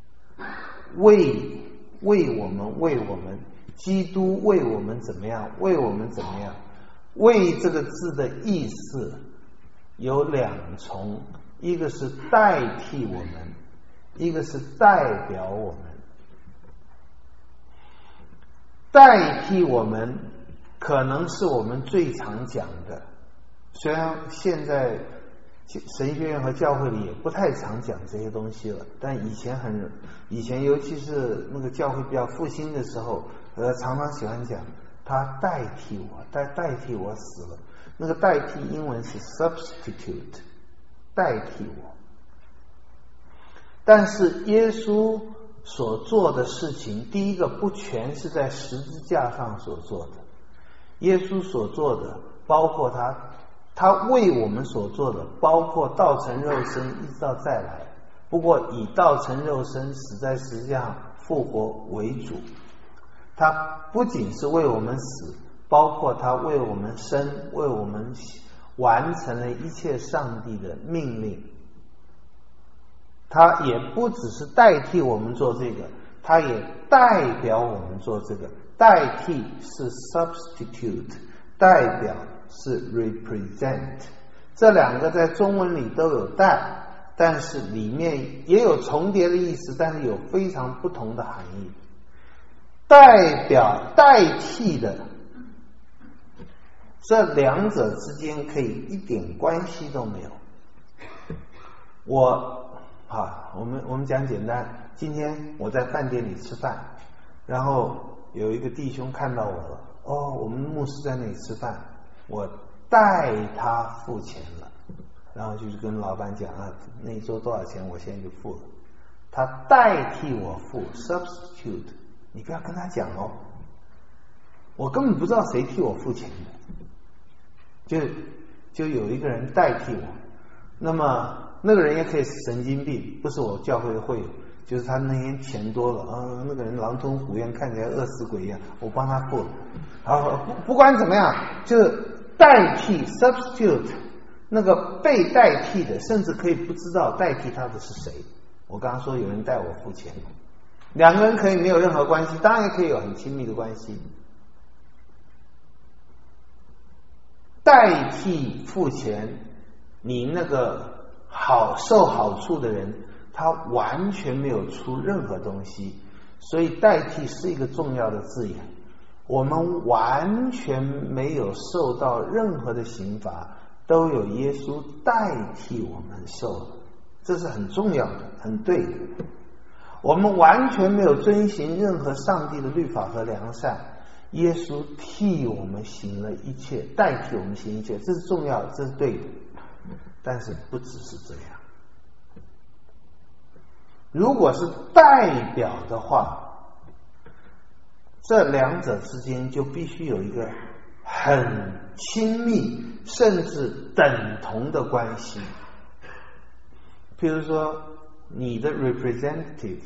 为我们，基督为我们怎么样，为我们怎么样。为这个字的意思有2重，一个是代替我们，一个是代表我们。代替我们可能是我们最常讲的，虽然现在神学院和教会里也不太常讲这些东西了，但以前尤其是那个教会比较复兴的时候，常常喜欢讲他代替我，代替我死了。那个代替英文是 substitute， 代替我。但是耶稣所做的事情，第一个不全是在十字架上所做的，耶稣所做的包括他为我们所做的，包括道成肉身一直到再来，不过以道成肉身死在十字架上复活为主。他不仅是为我们死，包括他为我们生，为我们完成了一切上帝的命令。他也不只是代替我们做这个，他也代表我们做这个。代替是 substitute， 代表是 represent， 这2个在中文里都有代，但是里面也有重叠的意思，但是有非常不同的含义。代表代替的，这2者之间可以一点关系都没有。我们讲简单，今天我在饭店里吃饭，然后有一个弟兄看到我了，我们牧师在那里吃饭，我代他付钱了，然后就是跟老板讲那一桌多少钱我现在就付了。 他代替我付 substitute， 你不要跟他讲哦，我根本不知道谁替我付钱的，就有一个人代替我，那么那个人也可以是神经病，不是我教会的会友，就是他那天钱多了那个人狼吞虎咽，看起来饿死鬼一样，我帮他付了。好，不管怎么样，就是代替 substitute， 那个被代替的甚至可以不知道代替他的是谁。我刚刚说有人代我付钱，两个人可以没有任何关系，当然也可以有很亲密的关系。代替付钱，你那个受好处的人，他完全没有出任何东西，所以代替是一个重要的字眼。我们完全没有受到任何的刑罚，都有耶稣代替我们受了，这是很重要的，很对的。我们完全没有遵行任何上帝的律法和良善，耶稣替我们行了一切，代替我们行一切，这是重要的，这是对的。但是不只是这样，如果是代表的话，这两者之间就必须有一个很亲密甚至等同的关系。譬如说你的 representative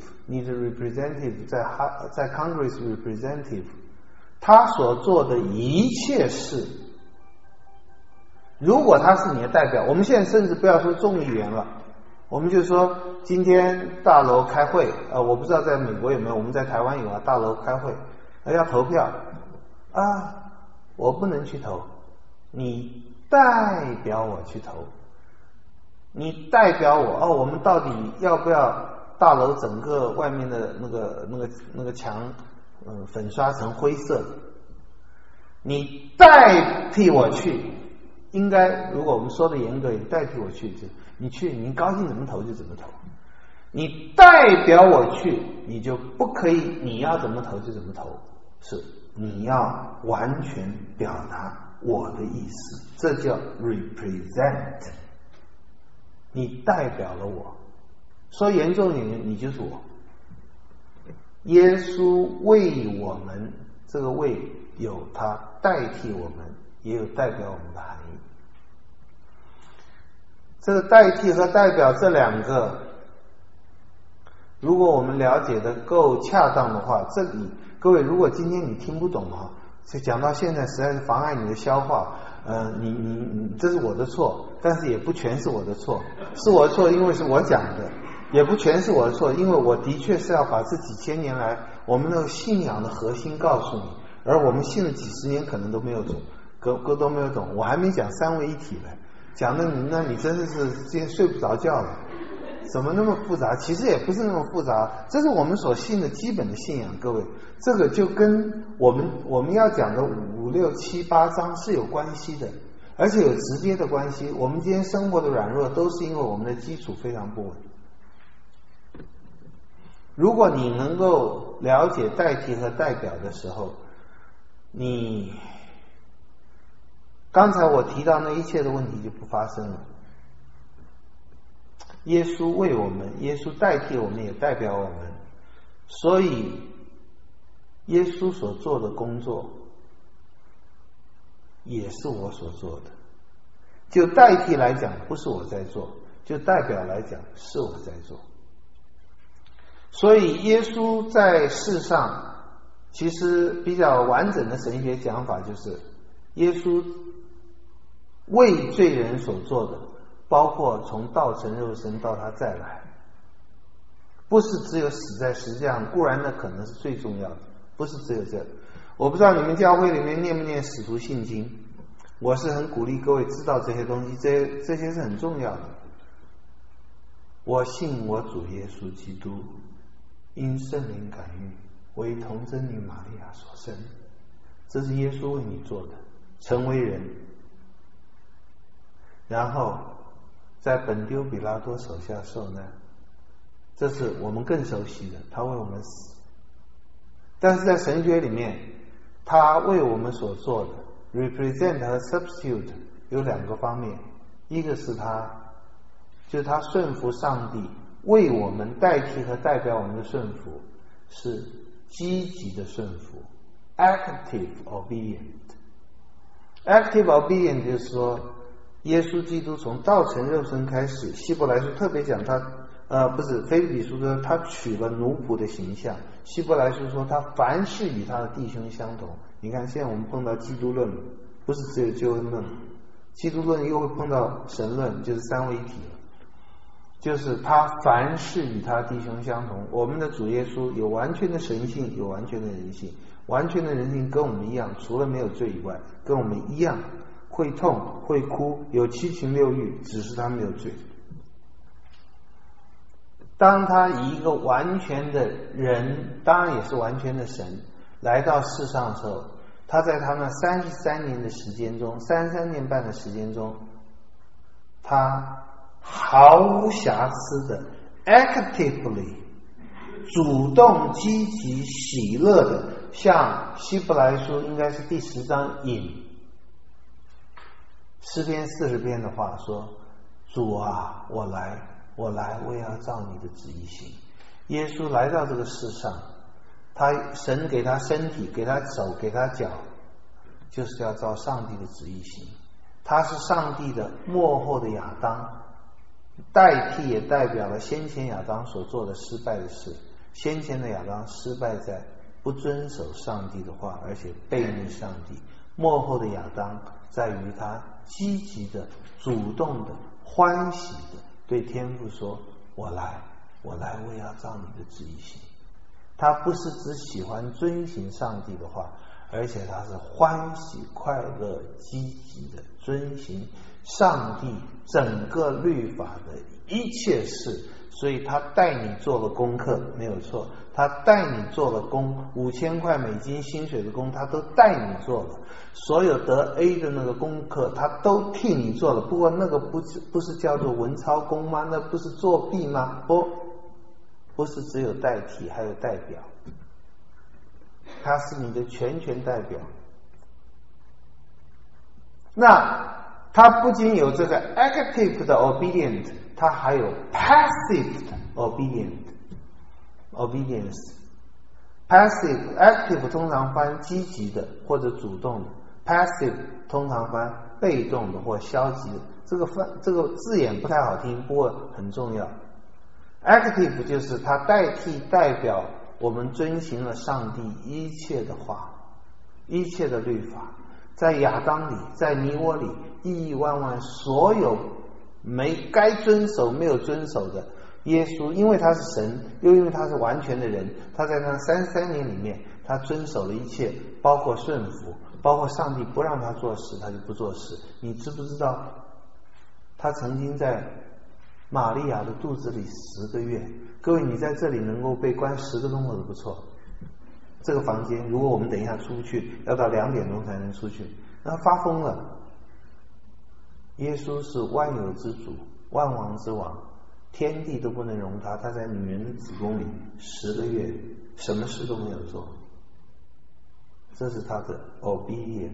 在 Congress representative， 他所做的一切事，如果他是你的代表，我们现在甚至不要说众议员了，我们就说今天大楼开会，我不知道在美国有没有，我们在台湾有啊，大楼开会要投票我不能去投，你代表我去投，你代表我我们到底要不要大楼整个外面的那个墙粉刷成灰色的，你代替我去，应该如果我们说的严格一点，代替我去，你去你高兴怎么投就怎么投，你代表我去，你就不可以你要怎么投就怎么投，是你要完全表达我的意思，这叫 represent， 你代表了我，说严重一点，你就是我。耶稣为我们，这个为有他代替我们，也有代表我们的含义。这个代替和代表这两个，如果我们了解的够恰当的话，这里各位如果今天你听不懂就讲到现在实在是妨碍你的消化，你这是我的错，但是也不全是我的错，是我的错，因为是我讲的，也不全是我的错，因为我的确是要把这几千年来我们那个信仰的核心告诉你，而我们信了几十年可能都没有懂，都没有懂，我还没讲三位一体呢，讲的你真的是今天睡不着觉了，怎么那么复杂？其实也不是那么复杂，这是我们所信的基本的信仰，各位，这个就跟我们要讲的5、6、7、8章是有关系的，而且有直接的关系。我们今天生活的软弱都是因为我们的基础非常不稳。如果你能够了解代替和代表的时候，你刚才我提到那一切的问题就不发生了。耶稣为我们，耶稣代替我们，也代表我们，所以耶稣所做的工作也是我所做的。就代替来讲，不是我在做；就代表来讲，是我在做。所以耶稣在世上，其实比较完整的神学讲法就是，耶稣为罪人所做的，包括从道成肉身到他再来，不是只有死在十字架上，固然那可能是最重要的，不是只有这。我不知道你们教会里面念不念使徒信经，我是很鼓励各位知道这些东西，这些是很重要的。我信我主耶稣基督，因圣灵感孕，为童贞女玛利亚所生，这是耶稣为你做的，成为人，然后在本丢比拉多手下受难，这是我们更熟悉的，他为我们死。但是在神学里面，他为我们所做的 represent 和 substitute 有两个方面，一个是就是他顺服上帝， 为我们代替和代表我们的顺服，是积极的顺服 ，active obedient。active obedient 就是说，耶稣基督从道成肉身开始，希伯来书特别讲他，腓立比书说他取了奴仆的形象，希伯来书说他凡事与他的弟兄相同。你看现在我们碰到基督论，不是只有救恩论，基督论又会碰到神论，就是三位一体了。就是他凡事与他弟兄相同。我们的主耶稣有完全的神性，有完全的人性。完全的人性跟我们一样，除了没有罪以外，跟我们一样会痛会哭，有七情六欲，只是他没有罪。当他以一个完全的人，当然也是完全的神来到世上的时候，他在他那33年的时间中，33年半的时间中，他毫无瑕疵的 actively 主动积极喜乐的，像希伯来书应该是第10章引诗篇40篇的话说，主啊，我来，我也要照你的旨意行。耶稣来到这个世上，神给他身体，给他手，给他脚，就是要照上帝的旨意行。他是上帝的末后的亚当，代替也代表了先前亚当所做的失败的事。先前的亚当失败在不遵守上帝的话，而且背逆上帝。末后的亚当在于他积极的、主动的、欢喜的对天父说，我来，我也要照你的旨意行。他不是只喜欢遵行上帝的话，而且他是欢喜快乐积极的遵行上帝整个律法的一切事。所以他带你做了功课，没有错，他带你做了工，5000块美金薪水的工他都带你做了，所有得 A 的那个功课他都替你做了。不过那个不是叫做文抄工吗？那不是作弊吗？不是只有代替，还有代表，他是你的全权代表。那他不仅有这个 active 的 obedient， 他还有 passive 的 obedience。passive active 通常翻积极的或者主动的， passive 通常翻被动的或消极的。这个字眼不太好听，不过很重要。active 就是他代替代表我们遵行了上帝一切的话，一切的律法，在亚当里，在你我里，亿亿万万所有没该遵守没有遵守的，耶稣因为他是神，又因为他是完全的人，他在那33年里面，他遵守了一切，包括顺服，包括上帝不让他做事他就不做事。你知不知道他曾经在玛利亚的肚子里10个月？各位，你在这里能够被关10个钟头都不错。这个房间如果我们等一下出去，要到2点钟才能出去，那发疯了。耶稣是万有之主，万王之王，天地都不能容他，他在女人的子宫里10个月，什么事都没有做。这是他的 obedient。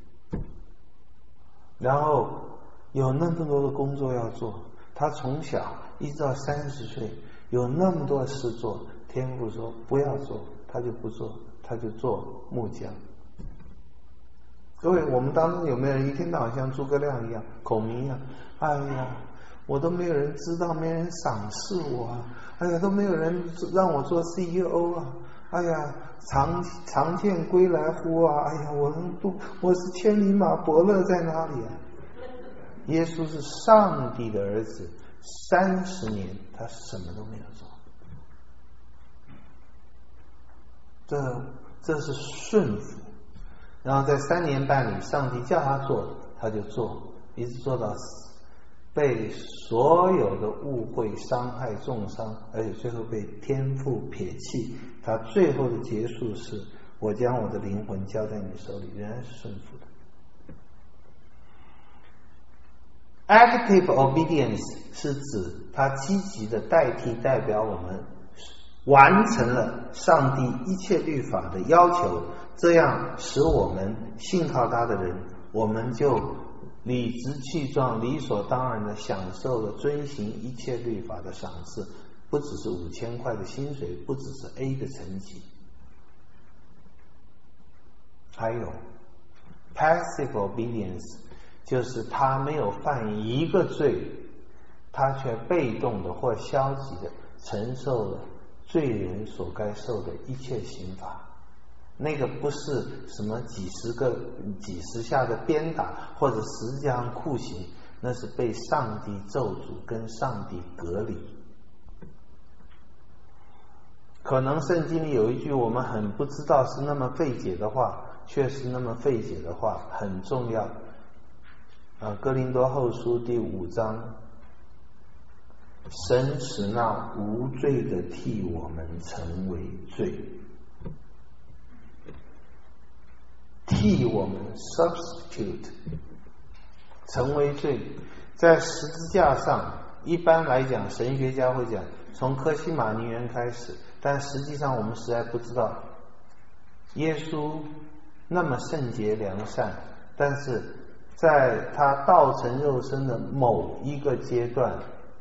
然后有那么多的工作要做，他从小一直到30岁有那么多事做，天父说不要做，他就不做，他就做木匠。各位，我们当中有没有人一天到晚像诸葛亮一样孔明一样，哎呀我都没有人知道，没人赏识我啊，哎呀都没有人让我做 CEO 啊，哎呀常见归来乎啊，哎呀我是千里马伯乐在哪里啊？耶稣是上帝的儿子，30年他什么都没有做，这是顺服。然后在3年半里，上帝叫他做他就做，一直做到死，被所有的误会伤害重伤，而且最后被天父撇弃。他最后的结束是，我将我的灵魂交在你手里，仍然是顺服的。Active obedience 是指他积极的代替代表我们完成了上帝一切律法的要求，这样使我们信靠他的人，我们就理直气壮理所当然的享受了遵行一切律法的赏赐， 不只是5000块的薪水，不只是 A 的成绩，还有 passive obedience， 就是他没有犯一个罪，他却被动的或消极的承受了罪人所该受的一切刑罚。那个不是什么几十下的鞭打或者10项酷刑，那是被上帝咒诅跟上帝隔离。可能圣经里有一句我们很不知道是那么费解的话，却是那么费解的话，很重要。哥林多后书第5章，神使那无罪的替我们成为罪，替我们 substitute 成为罪。在十字架上，一般来讲神学家会讲从客西马尼园开始，但实际上我们实在不知道耶稣那么圣洁良善，但是在他道成肉身的某一个阶段，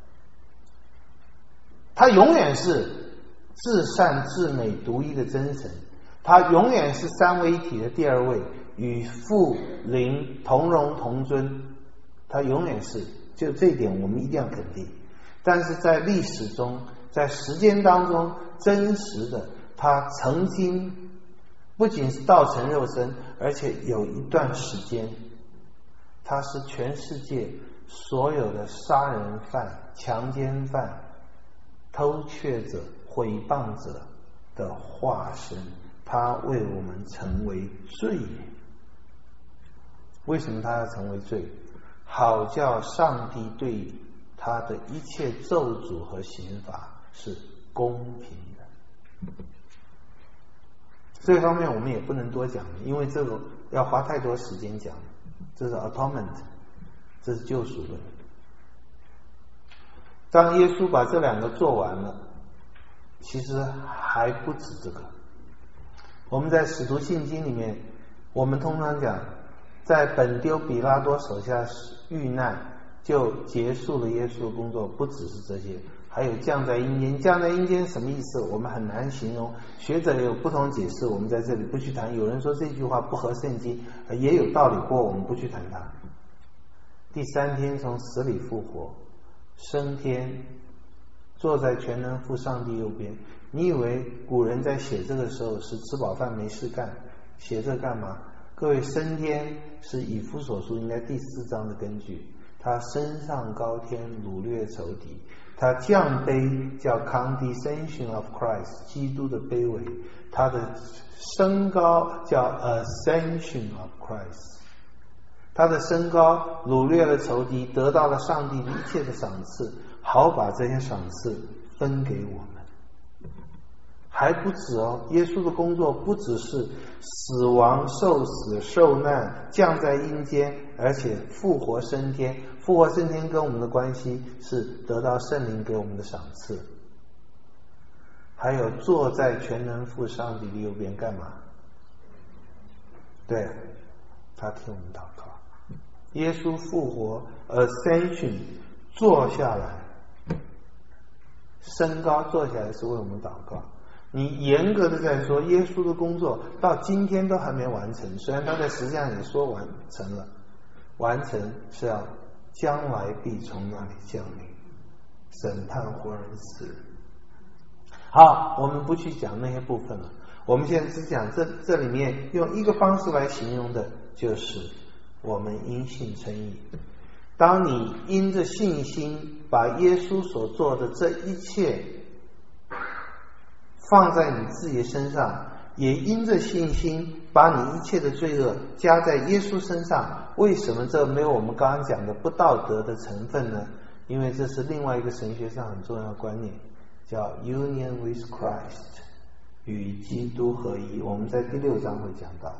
他永远是至善至美独一的真神，他永远是三位一体的第二位，与父灵同荣同尊，他永远是，就这一点我们一定要肯定。但是在历史中，在时间当中，真实的他曾经不仅是道成肉身，而且有一段时间他是全世界所有的杀人犯、强奸犯、偷窃者、毁谤者的化身，他为我们成为罪。为什么他要成为罪？好叫上帝对他的一切咒诅和刑罚是公平的。这方面我们也不能多讲，因为这个要花太多时间讲。这是 atonement， 这是救赎论。当耶稣把这2个做完了，其实还不止这个。我们在使徒信经里面，我们通常讲在本丢比拉多手下遇难就结束了耶稣的工作，不只是这些，还有降在阴间。降在阴间什么意思？我们很难形容，学者有不同解释，我们在这里不去谈。有人说这句话不合圣经，也有道理，不过我们不去谈它。第3天从死里复活，升天，坐在全能父上帝右边。你以为古人在写这个时候是吃饱饭没事干，写这干嘛？各位，升天是以弗所书应该第4章的根据。他升上高天，掳掠仇敌；他降卑叫 condescension of Christ， 基督的卑微；他的升高叫 ascension of Christ， 他的升高掳掠了仇敌，得到了上帝一切的赏赐，好把这些赏赐分给我们。还不止哦，耶稣的工作不只是死亡、受死、受难、降在阴间，而且复活升天。复活升天跟我们的关系是得到圣灵给我们的赏赐。还有坐在全能父上帝的右边干嘛？对，他替我们祷告。耶稣复活 ascension 坐下来，升高坐下来是为我们祷告。你严格的在说，耶稣的工作到今天都还没完成，虽然他在实际上也说完成了，完成是要将来必从那里降临，审判活人死人。好，我们不去讲那些部分了，我们现在只讲这里面用一个方式来形容的，就是我们因信称义。当你因着信心把耶稣所做的这一切放在你自己的身上，也因着信心把你一切的罪恶加在耶稣身上。为什么这没有我们刚刚讲的不道德的成分呢？因为这是另外一个神学上很重要的观念，叫 union with Christ， 与基督合一。我们在第6章会讲到，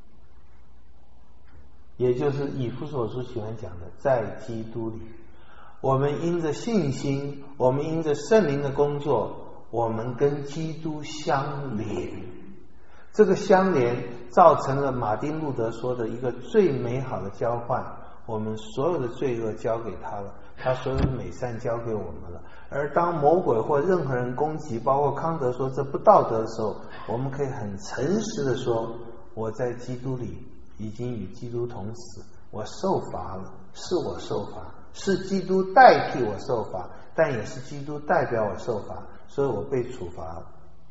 也就是以弗所书喜欢讲的，在基督里，我们因着信心，我们因着圣灵的工作，我们跟基督相连。这个相连造成了马丁路德说的一个最美好的交换。 我们所有的罪恶交给他了，他所有的美善交给我们了。而当魔鬼或任何人攻击，包括康德说这不道德的时候，我们可以很诚实的说，我在基督里已经与基督同死，我受罚了，是我受罚，是基督代替我受罚，但也是基督代表我受罚，所以我被处罚了。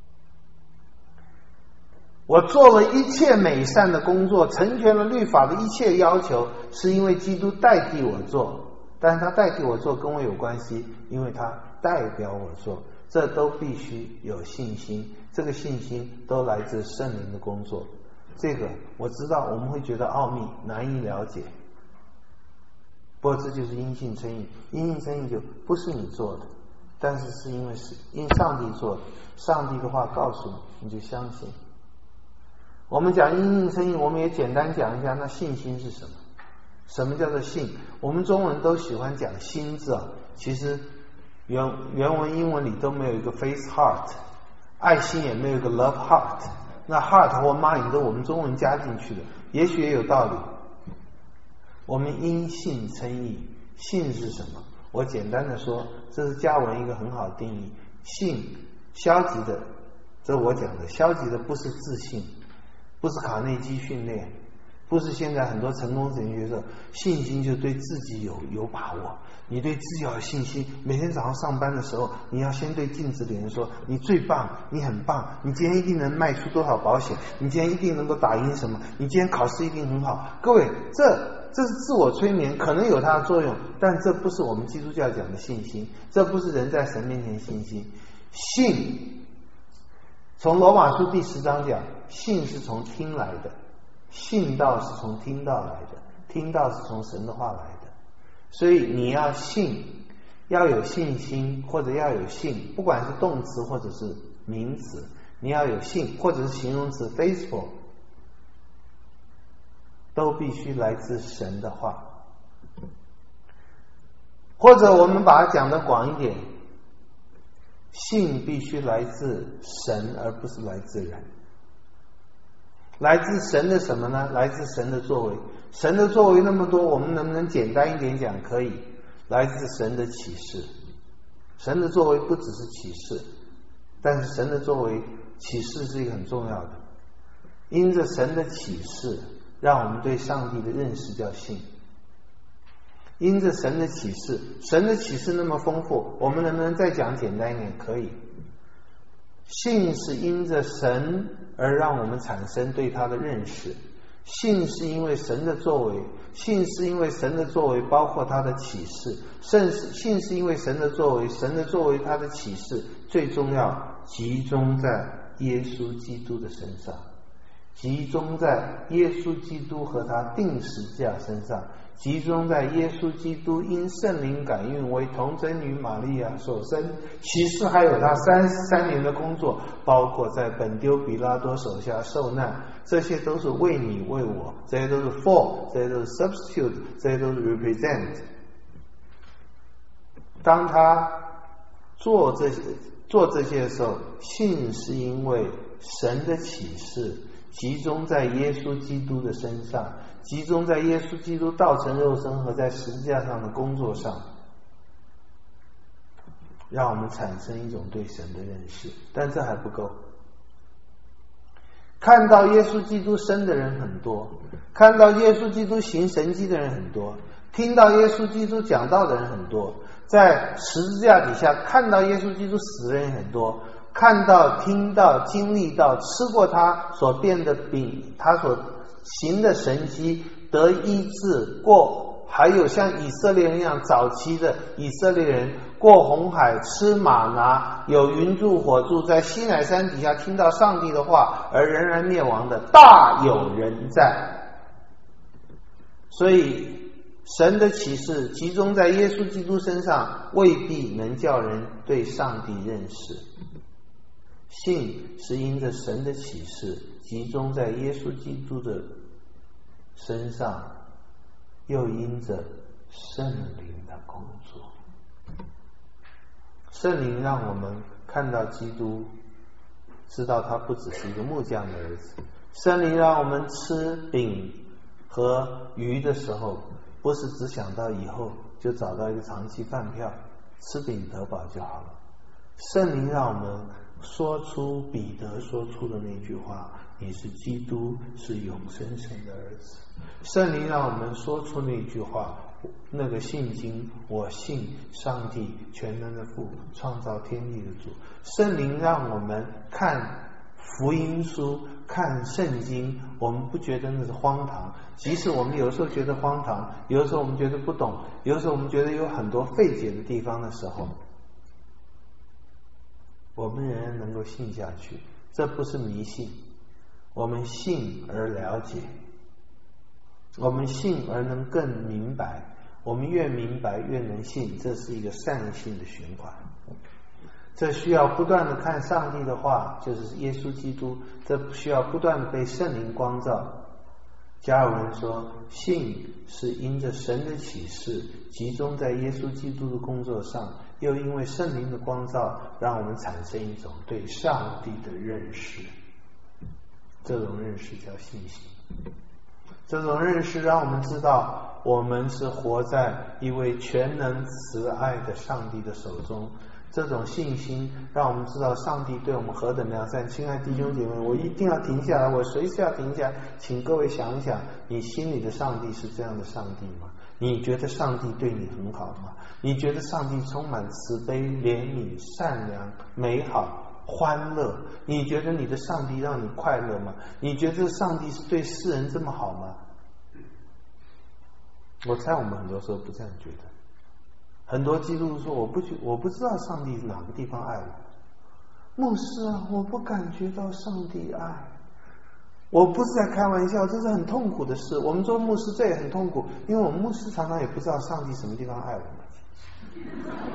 我做了一切美善的工作，成全了律法的一切要求，是因为基督代替我做，但是他代替我做跟我有关系，因为他代表我做，这都必须有信心，这个信心都来自圣灵的工作。这个我知道我们会觉得奥秘难以了解，不过这就是因信称义。因信称义就不是你做的，但是是因为上帝做的，上帝的话告诉你，你就相信。我们讲因信称义，我们也简单讲一下那信心是什么。什么叫做信？我们中文都喜欢讲心字啊，其实原文英文里都没有一个 faith heart， 爱心也没有一个 love heart， 那 heart 或 mind 都我们中文加进去的，也许也有道理。我们因信称义，信是什么？我简单的说，这是加文一个很好的定义。信，消极的，这我讲的，消极的不是自信，不是卡内基训练，不是现在很多成功神学说信心就对自己有把握，你对自己要有信心。每天早上上班的时候，你要先对镜子里人说你最棒，你很棒，你今天一定能卖出多少保险，你今天一定能够打赢什么，你今天考试一定很好。各位，这是自我催眠，可能有它的作用，但这不是我们基督教讲的信心，这不是人在神面前信心。信，从罗马书第10章讲，信是从听来的，信道是从听道来的，听道是从神的话来的。所以你要信，要有信心，或者要有信，不管是动词或者是名词，你要有信，或者是形容词 faithful， 都必须来自神的话。或者我们把它讲得广一点，信必须来自神，而不是来自人。来自神的什么呢？来自神的作为。神的作为那么多，我们能不能简单一点讲？可以。来自神的启示。神的作为不只是启示，但是神的作为启示是一个很重要的。因着神的启示，让我们对上帝的认识叫信。因着神的启示，神的启示那么丰富，我们能不能再讲简单一点？可以。信是因着神而让我们产生对他的认识，信是因为神的作为，信是因为神的作为包括他的启示，信是因为神的作为，神的作为他的启示最重要集中在耶稣基督的身上，集中在耶稣基督和他钉十字架身上，集中在耶稣基督因圣灵感孕为童贞女玛利亚所生，其实还有他33年的工作，包括在本丢比拉多手下受难，这些都是为你为我，这些都是 for， 这些都是 substitute， 这些都是 represent。 当他做这些的时候，信是因为神的启示集中在耶稣基督的身上，集中在耶稣基督道成肉身和在十字架上的工作上，让我们产生一种对神的认识。但这还不够，看到耶稣基督生的人很多，看到耶稣基督行神迹的人很多，听到耶稣基督讲道的人很多，在十字架底下看到耶稣基督死的人很多，看到、听到、经历到、吃过他所变的饼，他所行的神迹，得医治过，还有像以色列人一样早期的以色列人过红海，吃玛拿，有云柱火柱，在西乃山底下听到上帝的话而仍然灭亡的大有人在。所以神的启示集中在耶稣基督身上，未必能叫人对上帝认识。信是因着神的启示集中在耶稣基督的身上，又因着圣灵的工作。圣灵让我们看到基督，知道他不只是一个木匠的儿子。圣灵让我们吃饼和鱼的时候， 不是只想到以后就找到一个长期饭票，吃饼得饱就好了。圣灵让我们说出彼得说出的那句话，你是基督，是永生神的儿子。圣灵让我们说出那句话，那个信经，我信上帝全能的父，创造天地的主。圣灵让我们看福音书，看圣经，我们不觉得那是荒唐，即使我们有时候觉得荒唐，有的时候我们觉得不懂，有的时候我们觉得有很多费解的地方的时候，我们仍然能够信下去。这不是迷信，我们信而了解，我们信而能更明白，我们越明白越能信，这是一个善性的循环。这需要不断的看上帝的话，就是耶稣基督，这需要不断的被圣灵光照。加尔文说，信是因着神的启示集中在耶稣基督的工作上，又因为圣灵的光照让我们产生一种对上帝的认识，这种认识叫信心。这种认识让我们知道我们是活在一位全能慈爱的上帝的手中。这种信心让我们知道上帝对我们何等良善。亲爱的弟兄姐妹，我一定要停下来，我随时要停下来，请各位想一想，你心里的上帝是这样的上帝吗？你觉得上帝对你很好吗？你觉得上帝充满慈悲、怜悯、善良、美好、欢乐？你觉得你的上帝让你快乐吗？你觉得上帝是对世人这么好吗？我猜我们很多时候不这样觉得。很多基督徒说，我不知道上帝哪个地方爱我。牧师啊，我不感觉到上帝爱。我不是在开玩笑，这是很痛苦的事。我们做牧师这也很痛苦，因为我们牧师常常也不知道上帝什么地方爱我们。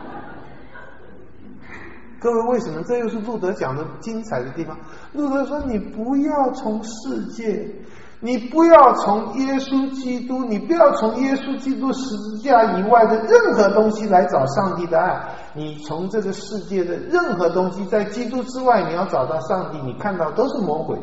各位，为什么？这又是路德讲的精彩的地方。路德说，你不要从世界，你不要从耶稣基督，你不要从耶稣基督十字架以外的任何东西来找上帝的爱。你从这个世界的任何东西，在基督之外你要找到上帝，你看到都是魔鬼。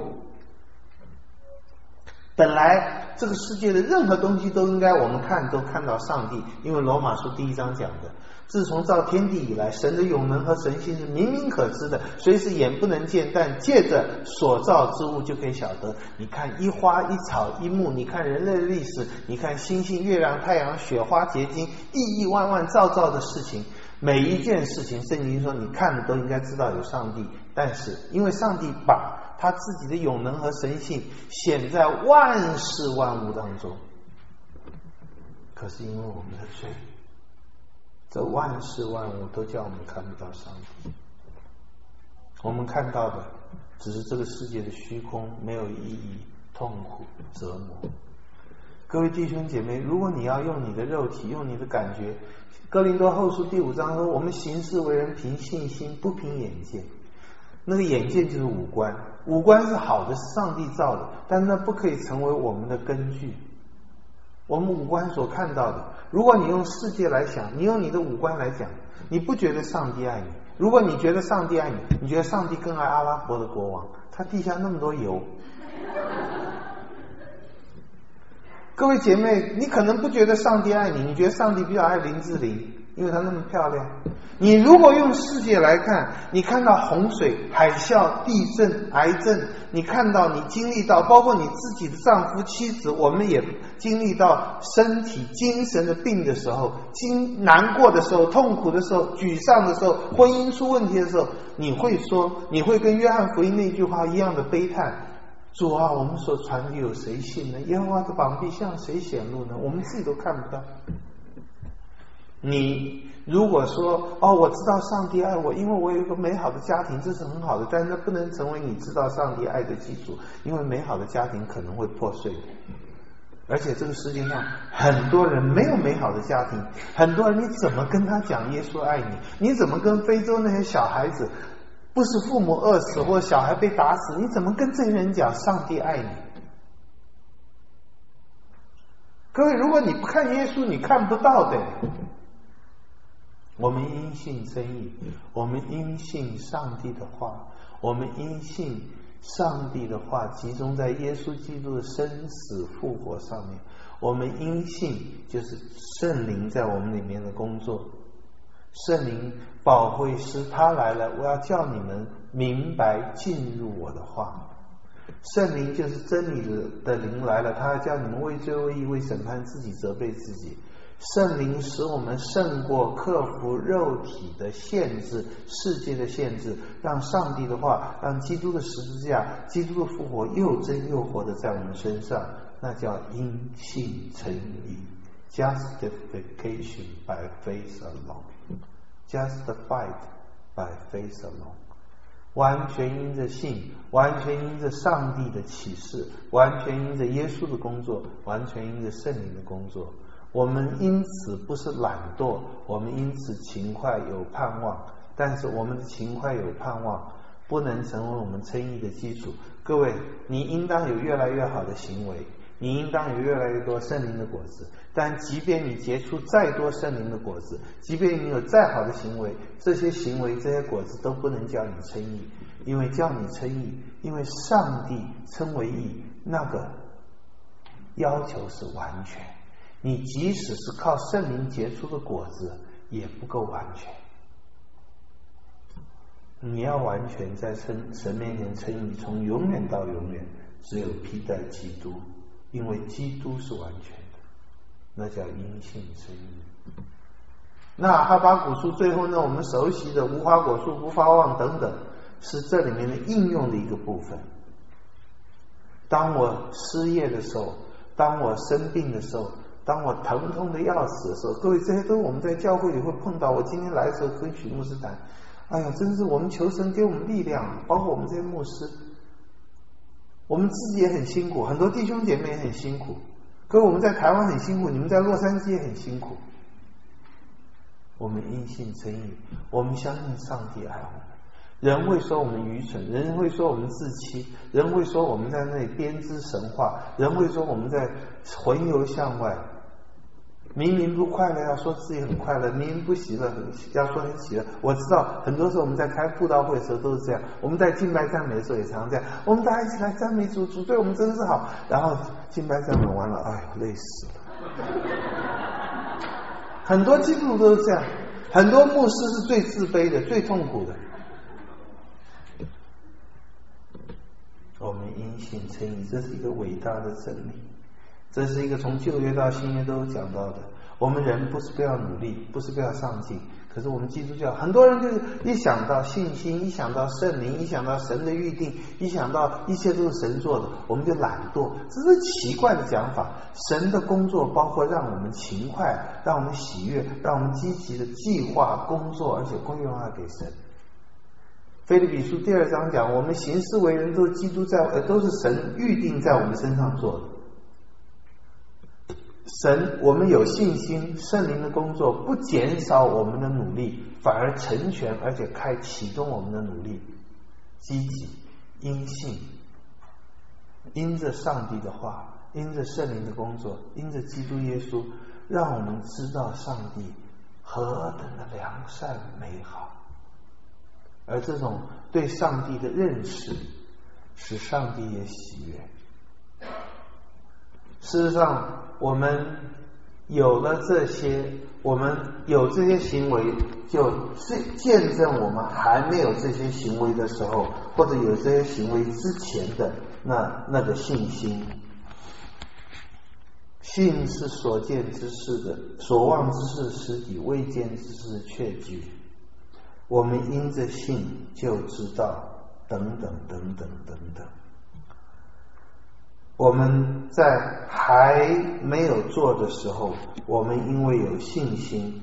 本来这个世界的任何东西都应该我们都看到上帝，因为罗马书第1章讲的，自从造天地以来，神的永能和神性是明明可知的，虽是眼不能见，但借着所造之物就可以晓得。你看一花一草一木，你看人类的历史，你看星星月亮太阳雪花结晶，亿亿万万造的事情，每一件事情圣经说你看了都应该知道有上帝。但是因为上帝把他自己的永能和神性显在万事万物当中，可是因为我们的罪，这万事万物都叫我们看不到上帝。我们看到的只是这个世界的虚空，没有意义、痛苦、折磨。各位弟兄姐妹，如果你要用你的肉体，用你的感觉，哥林多后书第5章说，我们行事为人凭信心，不凭眼见。那个眼见就是五官，五官是好的，是上帝造的，但那不可以成为我们的根据。我们五官所看到的，如果你用世界来想，你用你的五官来讲，你不觉得上帝爱你。如果你觉得上帝爱你，你觉得上帝更爱阿拉伯的国王，他地下那么多油。各位姐妹，你可能不觉得上帝爱你，你觉得上帝比较爱林志玲，因为她那么漂亮。你如果用世界来看，你看到洪水、海啸、地震、癌症，你看到你经历到，包括你自己的丈夫、妻子，我们也经历到身体、精神的病的时候，难过的时候、痛苦的时候、沮丧的时候、婚姻出问题的时候，你会说，你会跟约翰福音那句话一样的悲叹，主啊，我们所传的有谁信呢？耶和华的膀臂向谁显露呢？我们自己都看不到。你如果说，我知道上帝爱我，因为我有一个美好的家庭，这是很好的，但是那不能成为你知道上帝爱的基础，因为美好的家庭可能会破碎的。而且这个世界上很多人没有美好的家庭，很多人你怎么跟他讲耶稣爱你？你怎么跟非洲那些小孩子，不是父母饿死或小孩被打死，你怎么跟这些人讲上帝爱你？各位，如果你不看耶稣，你看不到的。我们因信称义，我们因信上帝的话，我们因信上帝的话集中在耶稣基督的生死复活上面。我们因信，就是圣灵在我们里面的工作。圣灵保惠师他来了，我要叫你们明白进入我的话。圣灵就是真理的灵来了，他要叫你们为罪为义为审判自己责备自己。圣灵使我们胜过克服肉体的限制，世界的限制，让上帝的话，让基督的十字架，基督的复活又真又活的在我们身上，那叫因信称义。 Justification by faith alone. Justified by faith alone. 完全因着信，完全因着上帝的启示，完全因着耶稣的工作，完全因着圣灵的工作。我们因此不是懒惰，我们因此勤快有盼望，但是我们的勤快有盼望不能成为我们称义的基础。各位，你应当有越来越好的行为，你应当有越来越多圣灵的果子，但即便你结出再多圣灵的果子，即便你有再好的行为，这些行为这些果子都不能叫你称义。因为叫你称义，因为上帝称为义，那个要求是完全，你即使是靠圣灵结出的果子也不够完全。你要完全在神面前称义，从永远到永远只有披戴基督，因为基督是完全的，那叫因信称义。那哈巴谷书最后呢，我们熟悉的无花果树不发旺等等，是这里面的应用的一个部分。当我失业的时候，当我生病的时候，当我疼痛的要死的时候，各位，这些都我们在教会里会碰到。我今天来的时候跟许牧师谈，哎呀，真是我们求神给我们力量，包括我们这些牧师，我们自己也很辛苦，很多弟兄姐妹也很辛苦。各位，我们在台湾很辛苦，你们在洛杉矶也很辛苦。我们因信称义，我们相信上帝爱我们。人会说我们愚蠢，人会说我们自欺，人会说我们在那里编织神话，人会说我们在魂游向外。明明不快乐要说自己很快乐，明明不喜乐要说很喜乐。我知道很多时候我们在开布道会的时候都是这样，我们在敬拜赞美的时候也常常这样，我们大家一起来赞美主，主对我们真是好。然后敬拜赞美完了，哎呦累死了。很多基督徒都是这样，很多牧师是最自卑的，最痛苦的。我们因信称义，这是一个伟大的真理，这是一个从旧约到新约都有讲到的。我们人不是不要努力，不是不要上进，可是我们基督教很多人就是一想到信心，一想到圣灵，一想到神的预定，一想到一切都是神做的，我们就懒惰。这是奇怪的讲法。神的工作包括让我们勤快，让我们喜悦，让我们积极的计划工作，而且归荣耀给神。腓立比书第2章讲，我们行事为人都是基督都是神预定在我们身上做的。神，我们有信心，圣灵的工作不减少我们的努力，反而成全，而且启动我们的努力，积极因信，因着上帝的话，因着圣灵的工作，因着基督耶稣，让我们知道上帝何等的良善美好。而这种对上帝的认识使上帝也喜悦。事实上，我们有了这些，我们有这些行为，就是见证我们还没有这些行为的时候，或者有这些行为之前的那个信心。信是所见之事的，所望之事实底，未见之事确据。我们因着信就知道，等等等等等等。我们在还没有做的时候，我们因为有信心，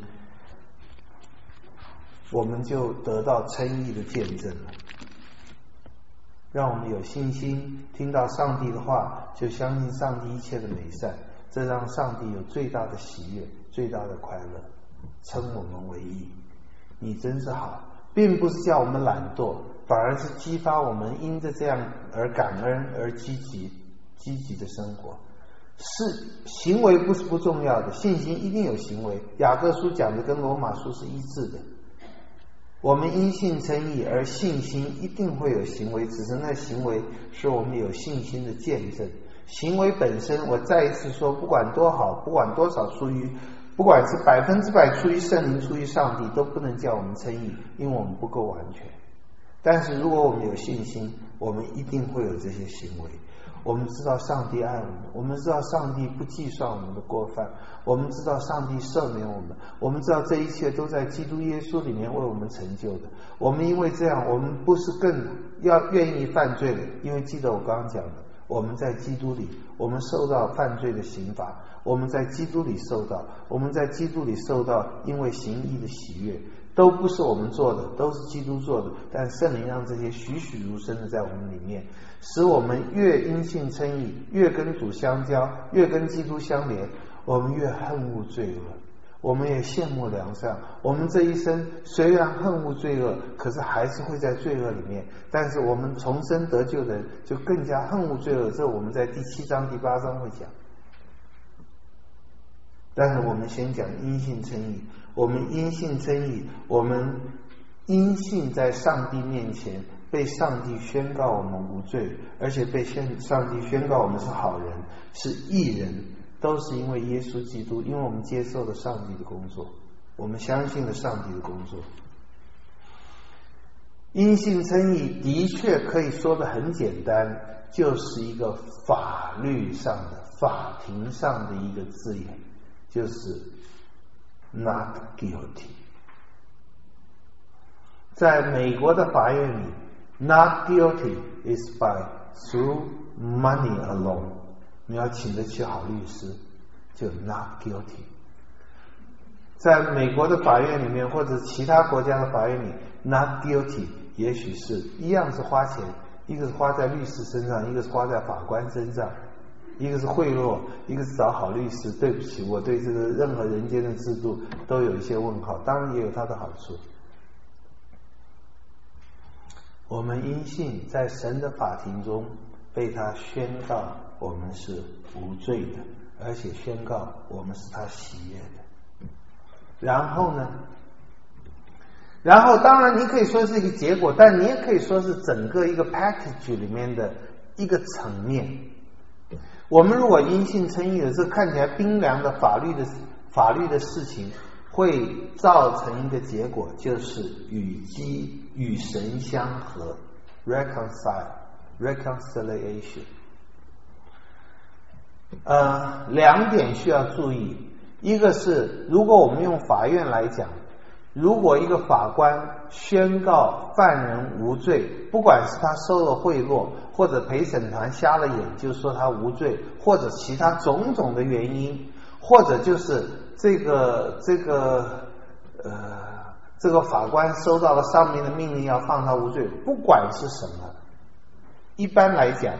我们就得到称义的见证了。让我们有信心，听到上帝的话，就相信上帝一切的美善，这让上帝有最大的喜悦，最大的快乐，称我们为义。你真是好，并不是叫我们懒惰，反而是激发我们因着这样而感恩而积极的生活。是行为不是不重要的，信心一定有行为。雅各书讲的跟罗马书是一致的。 我们因信称义，而信心一定会有行为，只是那行为是我们有信心的见证。行为本身，我再一次说，不管多好，不管多少出于，不管是100%出于圣灵，出于上帝，都不能叫我们称义，因为我们不够完全。但是如果我们有信心，我们一定会有这些行为。我们知道上帝爱我们，我们知道上帝不计算我们的过犯，我们知道上帝赦免我们，我们知道这一切都在基督耶稣里面为我们成就的。我们因为这样，我们不是更要愿意犯罪了，因为记得我刚刚讲的，我们在基督里，我们受到犯罪的刑罚，我们在基督里受到，我们在基督里受到因为行义的喜悦，都不是我们做的，都是基督做的，但圣灵让这些栩栩如生的在我们里面，使我们越因信称义，越跟主相交，越跟基督相连，我们越恨恶罪恶，我们也羡慕良善。我们这一生虽然恨恶罪恶，可是还是会在罪恶里面，但是我们重生得救的人就更加恨恶罪恶，这我们在第7章第8章会讲。但是我们先讲因信称义，我们因信称义，我们因信在上帝面前被上帝宣告我们无罪，而且被上帝宣告我们是好人，是义人，都是因为耶稣基督，因为我们接受了上帝的工作，我们相信了上帝的工作。因信称义的确可以说得很简单，就是一个法律上的、法庭上的一个字眼，就是 not guilty。 在美国的法院里， not guilty is by through money alone。 你要请得起好律师，就 not guilty。 在美国的法院里面，或者其他国家的法院里， not guilty 也许是一样是花钱，一个是花在律师身上，一个是花在法官身上，一个是贿赂，一个是找好律师。对不起，我对这个任何人间的制度都有一些问号，当然也有它的好处。我们因信在神的法庭中被他宣告我们是无罪的，而且宣告我们是他喜悦的。然后呢？然后当然你可以说是一个结果，但你也可以说是整个一个 package 里面的一个层面。我们如果因信称义的，这看起来冰凉的法律的事情，会造成一个结果，就是与神相合 reconciliation。两点需要注意，一个是如果我们用法院来讲，如果一个法官宣告犯人无罪，不管是他收了贿赂，或者陪审团瞎了眼就说他无罪，或者其他种种的原因，或者就是这个法官收到了上面的命令要放他无罪，不管是什么，一般来讲，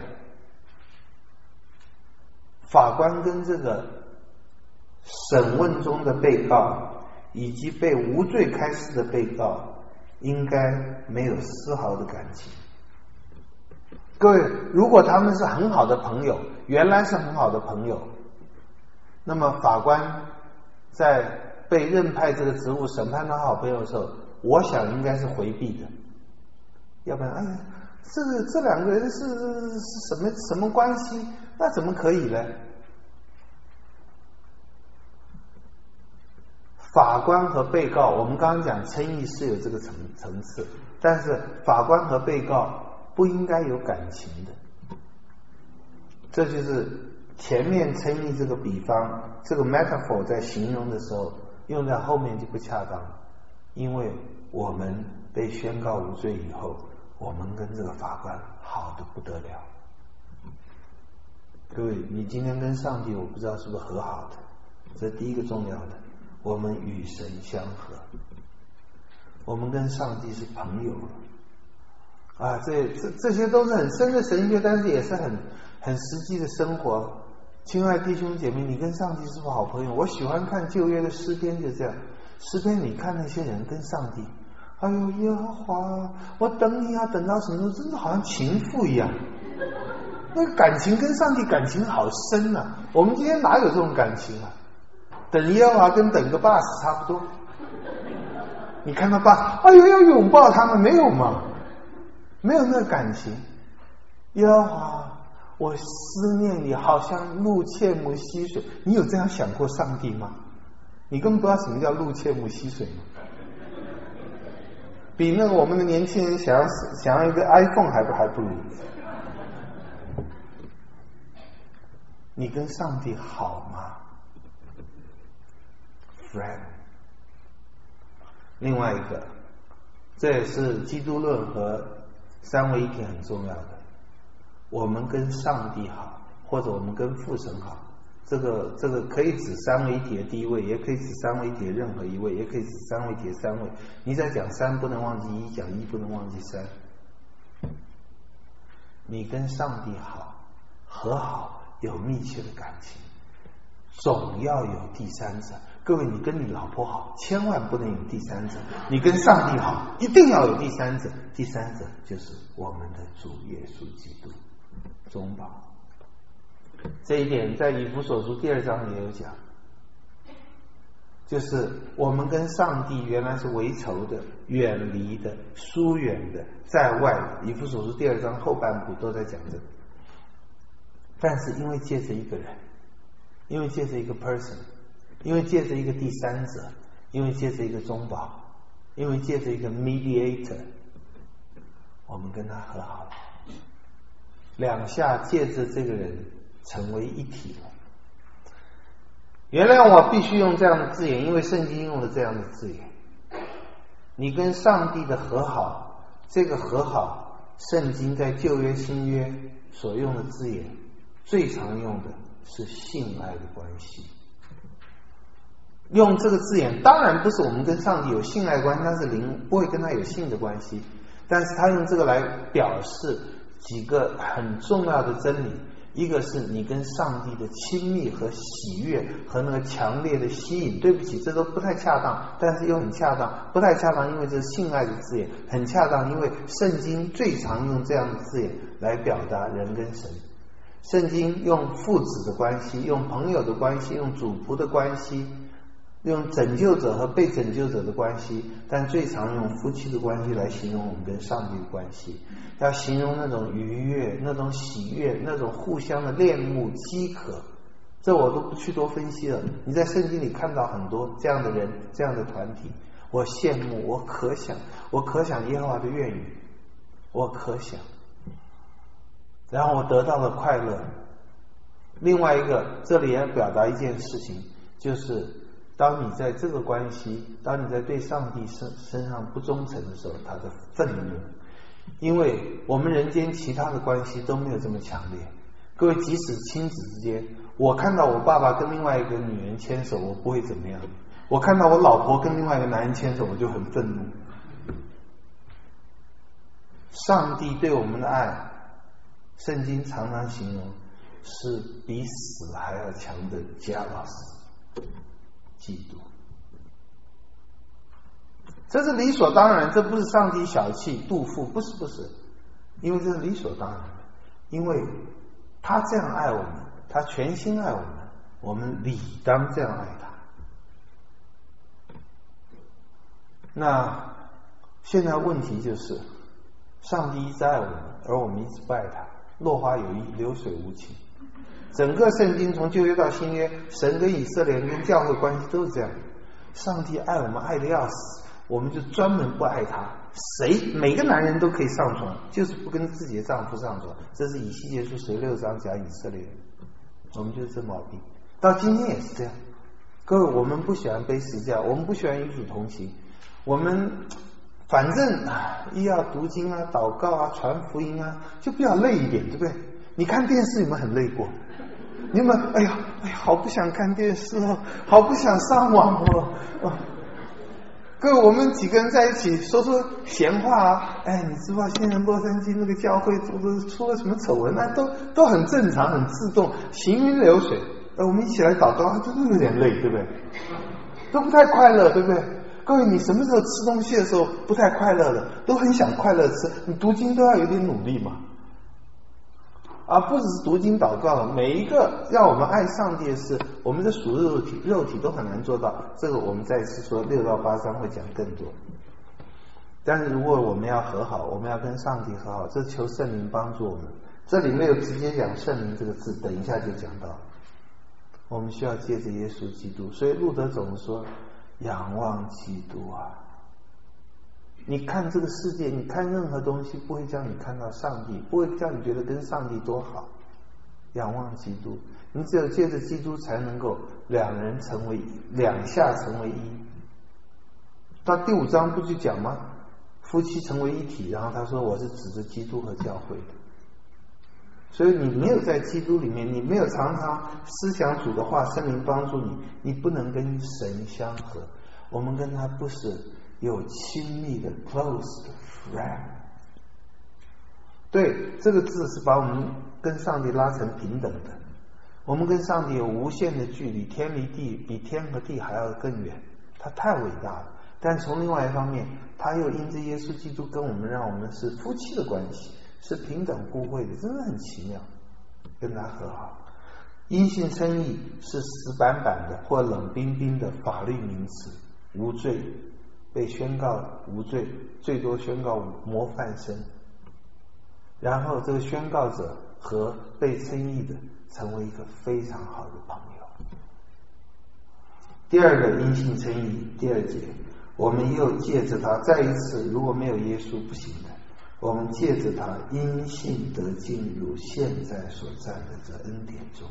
法官跟这个审问中的被告以及被无罪开释的被告应该没有丝毫的感情。各位，如果他们是很好的朋友，原来是很好的朋友，那么法官在被任派这个职务审判他好朋友的时候，我想应该是回避的。要不然这两个人是什么关系，那怎么可以呢？法官和被告，我们刚刚讲称义是有这个层次，但是法官和被告不应该有感情的。这就是前面称义这个比方，这个 metaphor 在形容的时候用在后面就不恰当了，因为我们被宣告无罪以后，我们跟这个法官好得不得了。各位，你今天跟上帝，我不知道是不是和好的，这是第一个重要的。我们与神相合，我们跟上帝是朋友啊！这些都是很深的神学，但是也是很实际的生活。亲爱弟兄姐妹，你跟上帝是不是好朋友？我喜欢看旧约的诗篇，就这样。诗篇你看那些人跟上帝，哎呦耶和华，我等你啊，等到什么时候？真的好像情妇一样，那个感情跟上帝感情好深啊！我们今天哪有这种感情啊？等耶和华跟等个 bus 差不多， 你看到爸，哎呦要拥抱他们，没有嘛？没有那个感情。耶和华，我思念你，好像鹿切慕溪水。你有这样想过上帝吗？你根本不知道什么叫鹿切慕溪水吗？比那个我们的年轻人想要一个 iPhone 还不如。你跟上帝好吗 ，friend？ 另外一个，这也是基督论和三位一体很重要的。我们跟上帝好，或者我们跟父神好，这个可以指三位一体的第一位，也可以指三位一体的任何一位，也可以指三位一体的三位。你在讲三不能忘记一，讲一不能忘记三。你跟上帝好，和好，有密切的感情，总要有第三者。各位，你跟你老婆好，千万不能有第三者。你跟上帝好，一定要有第三者。第三者就是我们的主耶稣基督，中保。这一点在以弗所书2章也有讲，就是我们跟上帝原来是为仇的、远离的、疏远的、在外的。以弗所书2章后半部都在讲这个。但是因为借着一个人，因为借着一个 person， 因为借着一个第三者，因为借着一个中保，因为借着一个 mediator， 我们跟他和好了，两下借着这个人成为一体了。原谅我必须用这样的字眼，因为圣经用了这样的字眼。你跟上帝的和好，这个和好，圣经在旧约新约所用的字眼最常用的是性爱的关系。用这个字眼当然不是我们跟上帝有性爱关系，但是灵不会跟他有性的关系，但是他用这个来表示几个很重要的真理。一个是你跟上帝的亲密和喜悦和那个强烈的吸引，对不起，这都不太恰当，但是又很恰当。不太恰当因为这是性爱的字眼，很恰当因为圣经最常用这样的字眼来表达人跟神。圣经用父子的关系，用朋友的关系，用主仆的关系，用拯救者和被拯救者的关系，但最常用夫妻的关系来形容我们跟上帝的关系，要形容那种愉悦、那种喜悦、那种互相的恋慕饥渴。这我都不去多分析了，你在圣经里看到很多这样的人、这样的团体。我羡慕，我可想耶和华的愿语，我可想，然后我得到了快乐。另外一个，这里也表达一件事情，就是当你在这个关系，当你在对上帝身上不忠诚的时候，他的愤怒。因为我们人间其他的关系都没有这么强烈。各位，即使亲子之间，我看到我爸爸跟另外一个女人牵手，我不会怎么样；我看到我老婆跟另外一个男人牵手，我就很愤怒。上帝对我们的爱，圣经常常形容是比死还要强的jealous，嫉妒。这是理所当然，这不是上帝小气妒富，不是，因为这是理所当然的，因为他这样爱我们，他全心爱我们，我们理当这样爱他。那现在问题就是，上帝一直爱我们，而我们一直不爱他，落花有意，流水无情。整个圣经从旧约到新约，神跟以色列人跟教会关系都是这样。上帝爱我们爱得要死，我们就专门不爱他。每个男人都可以上床，就是不跟自己的丈夫上床。这是以西结书16章讲以色列人，我们就是这毛病。到今天也是这样。各位，我们不喜欢背十字架，我们不喜欢与主同行，我们反正一要读经啊、祷告啊、传福音啊，就比较累一点，对不对？你看电视有没有很累过？你们哎呀，好不想看电视哦，好不想上网哦。各位，我们几个人在一起说说闲话啊，你知道现在洛杉矶那个教会出了什么丑闻，那都很正常，很自动，行云流水。我们一起来祷告，都有点累，对不对？都不太快乐，对不对？各位，你什么时候吃东西的时候不太快乐的，都很想快乐吃，你读经都要有点努力嘛。不只是读经祷告了，每一个让我们爱上帝的事，我们的属肉体都很难做到。这个我们再次说6到8章会讲更多。 但是如果我们要和好，我们要跟上帝和好，这求圣灵帮助我们。这里没有直接讲圣灵这个字，等一下就讲到。我们需要借着耶稣基督，所以路德总说仰望基督啊。你看这个世界，你看任何东西不会叫你看到上帝，不会叫你觉得跟上帝多好。仰望基督，你只有借着基督才能够两人成为两下成为一。到第5章不就讲吗？夫妻成为一体，然后他说我是指着基督和教会的。所以你没有在基督里面，你没有常常思想主的话，圣灵帮助你，你不能跟神相合。我们跟他不是有亲密的 close 的 friend。 对，这个字是把我们跟上帝拉成平等的。我们跟上帝有无限的距离，天离地，比天和地还要更远，他太伟大了。但从另外一方面，他又因着耶稣基督跟我们，让我们是夫妻的关系，是平等互惠的，真的很奇妙，跟他和好。因信称义是死板板的或冷冰冰的法律名词，无罪被宣告无罪，最多宣告模范生，然后这个宣告者和被称义的成为一个非常好的朋友。第二个因信称义，第2节，我们又借着他，再一次，如果没有耶稣不行的，我们借着他因信得进入现在所在的这恩典中。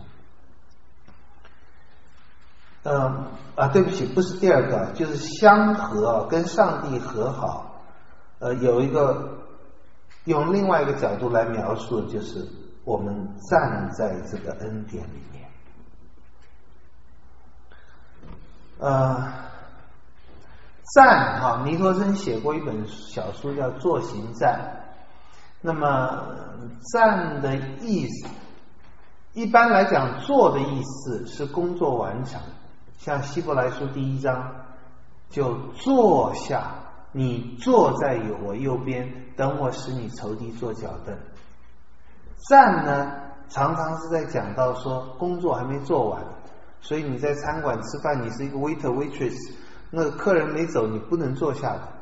对不起，不是第2个，就是相和，跟上帝和好。有一个用另外一个角度来描述，就是我们站在这个恩典里面。站哈，尼托生写过一本小书叫《坐行站》。那么站的意思，一般来讲，坐的意思是工作完成，像希伯来书第1章，就坐下，你坐在我右边，等我使你仇敌做脚凳。站呢，常常是在讲到说工作还没做完，所以你在餐馆吃饭，你是一个 waiter waitress， 那个客人没走，你不能坐下的。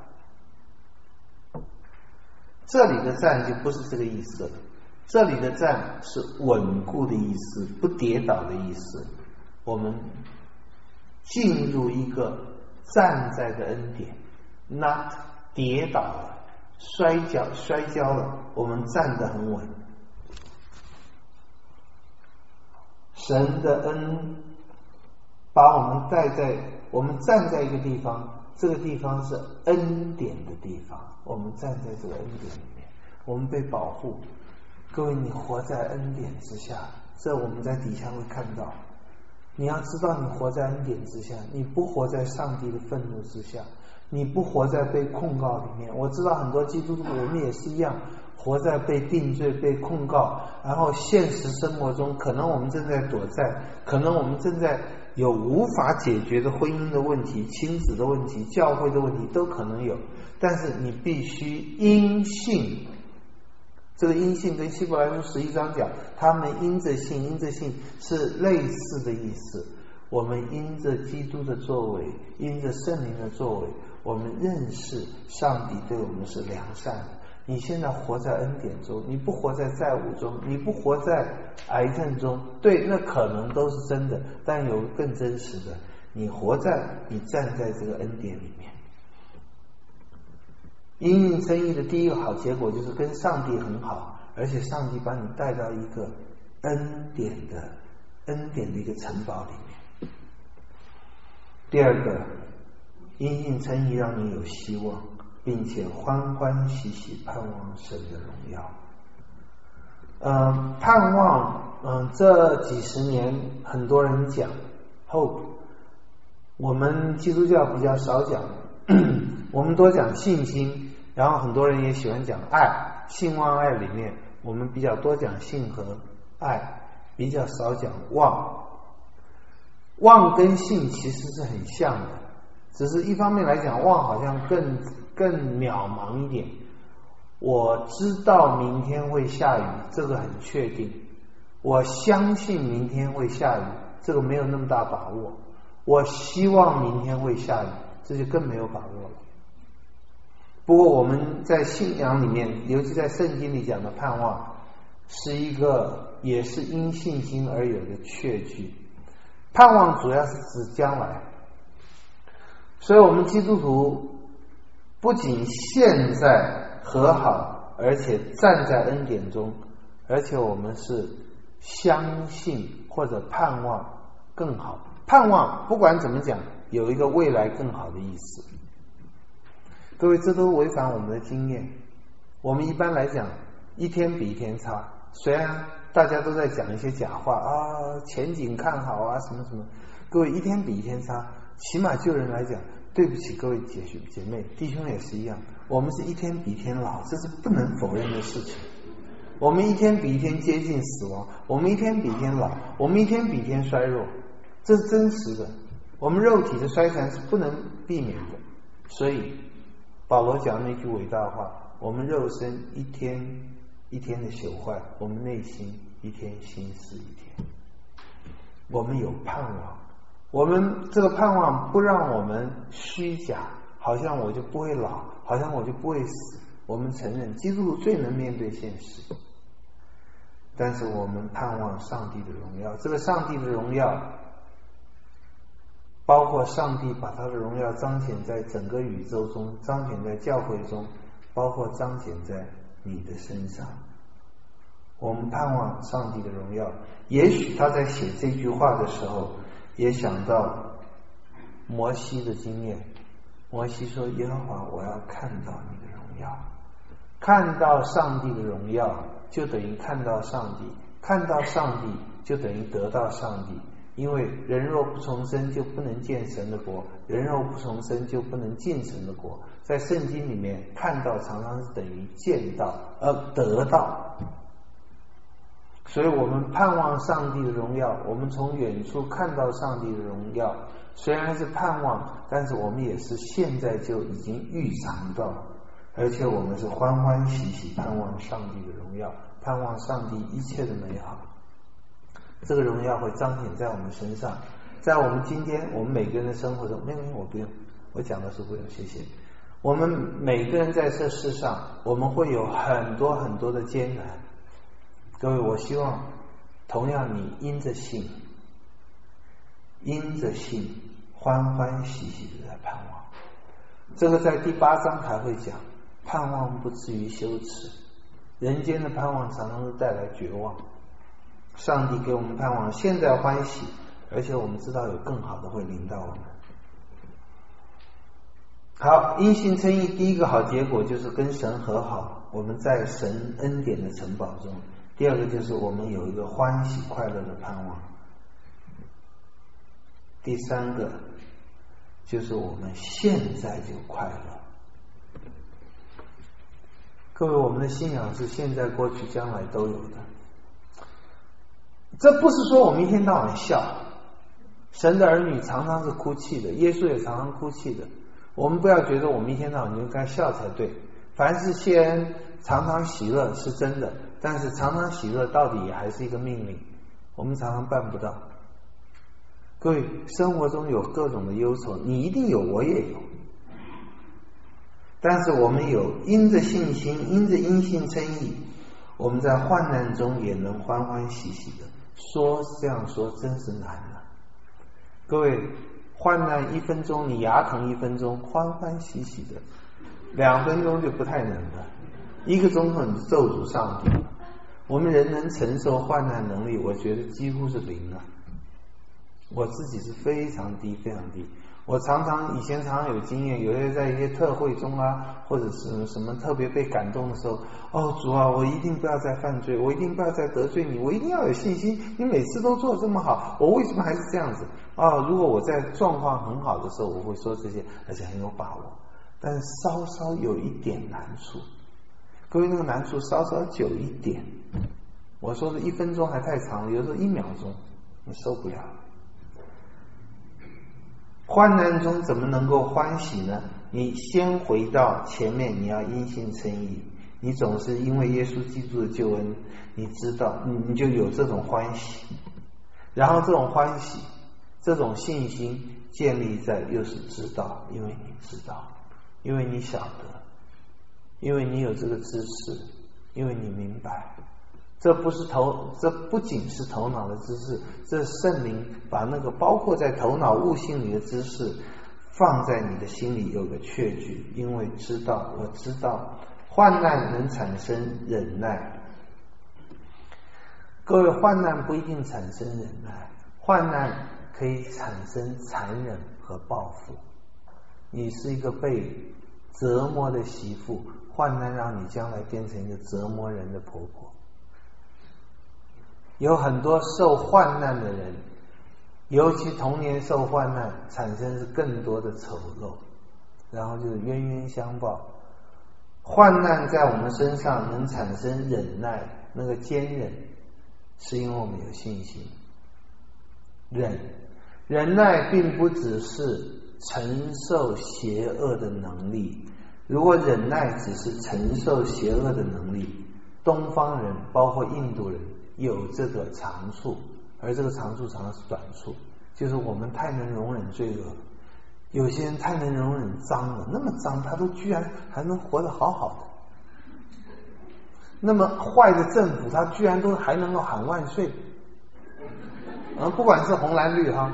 这里的站就不是这个意思了，这里的站是稳固的意思，不跌倒的意思。我们进入一个站在的恩典， not 跌倒了，摔跤了，我们站得很稳。神的恩把我们带在，我们站在一个地方，这个地方是恩典的地方，我们站在这个恩典里面，我们被保护。各位，你活在恩典之下，这我们在底下会看到。你要知道，你活在恩典之下，你不活在上帝的愤怒之下，你不活在被控告里面。我知道很多基督徒，我们也是一样，活在被定罪、被控告，然后现实生活中可能我们正在躲债，可能我们正在有无法解决的婚姻的问题、亲子的问题、教会的问题，都可能有。但是你必须因信，这个因信跟希伯来书11章讲，他们因着信，因着信是类似的意思。我们因着基督的作为，因着圣灵的作为，我们认识上帝对我们是良善的。你现在活在恩典中，你不活在债务中，你不活在癌症中，对，那可能都是真的，但有更真实的，你站在这个恩典里面。因信称义的第一个好结果就是跟上帝很好，而且上帝把你带到一个恩典的一个城堡里面。第二个，因信称义让你有希望，并且欢欢喜喜盼望神的荣耀。盼望，这几十年很多人讲 hope， 我们基督教比较少讲，我们多讲信心，然后很多人也喜欢讲爱，信望爱里面我们比较多讲信和爱，比较少讲望。望跟信其实是很像的，只是一方面来讲，望好像更渺茫一点。我知道明天会下雨，这个很确定。我相信明天会下雨，这个没有那么大把握。我希望明天会下雨，这就更没有把握了。 不过我们在信仰里面，尤其在圣经里讲的盼望，是一个也是因信心而有的确据。盼望主要是指将来，所以我们基督徒不仅现在和好，而且站在恩典中，而且我们是相信或者盼望更好。盼望不管怎么讲，有一个未来更好的意思。各位，这都违反我们的经验。我们一般来讲，一天比一天差。虽然大家都在讲一些假话啊，前景看好啊，什么什么。各位，一天比一天差，起码就人来讲，对不起各位姐妹，弟兄也是一样，我们是一天比一天老，这是不能否认的事情。我们一天比一天接近死亡，我们一天比一天老，我们一天比一天衰弱，这是真实的。我们肉体的衰残是不能避免的，所以保罗讲那句伟大的话，我们肉身一天一天的朽坏，我们内心一天新似一天。我们有盼望，我们这个盼望不让我们虚假，好像我就不会老，好像我就不会死。我们承认基督徒最能面对现实，但是我们盼望上帝的荣耀。这个上帝的荣耀包括上帝把他的荣耀彰显在整个宇宙中，彰显在教会中，包括彰显在你的身上。我们盼望上帝的荣耀。也许他在写这句话的时候也想到摩西的经验。摩西说，耶和华，我要看到你的荣耀。看到上帝的荣耀就等于看到上帝，看到上帝就等于得到上帝。因为人若不重生就不能见神的国，人若不重生就不能进神的国。在圣经里面，看到常常是等于见到而得到。所以我们盼望上帝的荣耀，我们从远处看到上帝的荣耀，虽然是盼望，但是我们也是现在就已经预尝到，而且我们是欢欢喜喜盼望上帝的荣耀，盼望上帝一切的美好。这个荣耀会彰显在我们身上，在我们今天我们每个人的生活中。没有，我不用，我讲的是不用，谢谢。我们每个人在这世上，我们会有很多很多的艰难。各位，我希望同样你因着信欢欢喜喜的在盼望。这个在第8章还会讲，盼望不至于羞耻。人间的盼望常常是带来绝望，上帝给我们盼望，现在欢喜，而且我们知道有更好的会临到我们。好，因信称义第一个好结果就是跟神和好，我们在神恩典的城堡中。第二个就是我们有一个欢喜快乐的盼望。第三个就是我们现在就快乐。各位，我们的信仰是现在过去将来都有的。这不是说我们一天到晚笑，神的儿女常常是哭泣的，耶稣也常常哭泣的。我们不要觉得我们一天到晚就该笑才对。凡是谢恩，常常喜乐是真的，但是常常喜乐到底也还是一个命令，我们常常办不到。各位，生活中有各种的忧愁，你一定有，我也有，但是我们有因着信心，因着因信称义，我们在患难中也能欢欢喜喜的。说这样说真是难了。各位，患难1分钟，你牙疼1分钟，欢欢喜喜的；2分钟就不太能了，1个钟头你咒诅上帝。我们人能承受患难能力，我觉得几乎是0啊。我自己是非常低，非常低。我以前常常有经验，有些在一些特会中啊，或者是什么特别被感动的时候，哦主啊，我一定不要再犯罪，我一定不要再得罪你，我一定要有信心，你每次都做这么好，我为什么还是这样子啊？如果我在状况很好的时候，我会说这些，而且很有把握。但是稍稍有一点难处，各位，那个难处稍稍久一点，我说的1分钟还太长了，有时候1秒钟你受不了。患难中怎么能够欢喜呢？你先回到前面，你要因信称义，你总是因为耶稣基督的救恩，你知道你就有这种欢喜，然后这种欢喜这种信心建立在又是知道，因为你知道，因为你晓得， 因为你有这个知识，因为你明白，这不仅是头脑的知识，这圣灵把那个包括在头脑悟性里的知识放在你的心里有个确据，因为我知道患难能产生忍耐。各位，患难不一定产生忍耐，患难可以产生残忍和报复。你是一个被折磨的媳妇，患难让你将来变成一个折磨人的婆婆。有很多受患难的人，尤其童年受患难，产生是更多的丑陋，然后就是冤冤相报。患难在我们身上能产生忍耐，那个坚忍，是因为我们有信心。忍耐并不只是承受邪恶的能力，如果忍耐只是承受邪恶的能力，东方人包括印度人有这个长处，而这个长处常常是短处，就是我们太能容忍罪恶。有些人太能容忍脏了，那么脏他都居然还能活得好好的，那么坏的政府他居然都还能够喊万岁，不管是红蓝绿哈，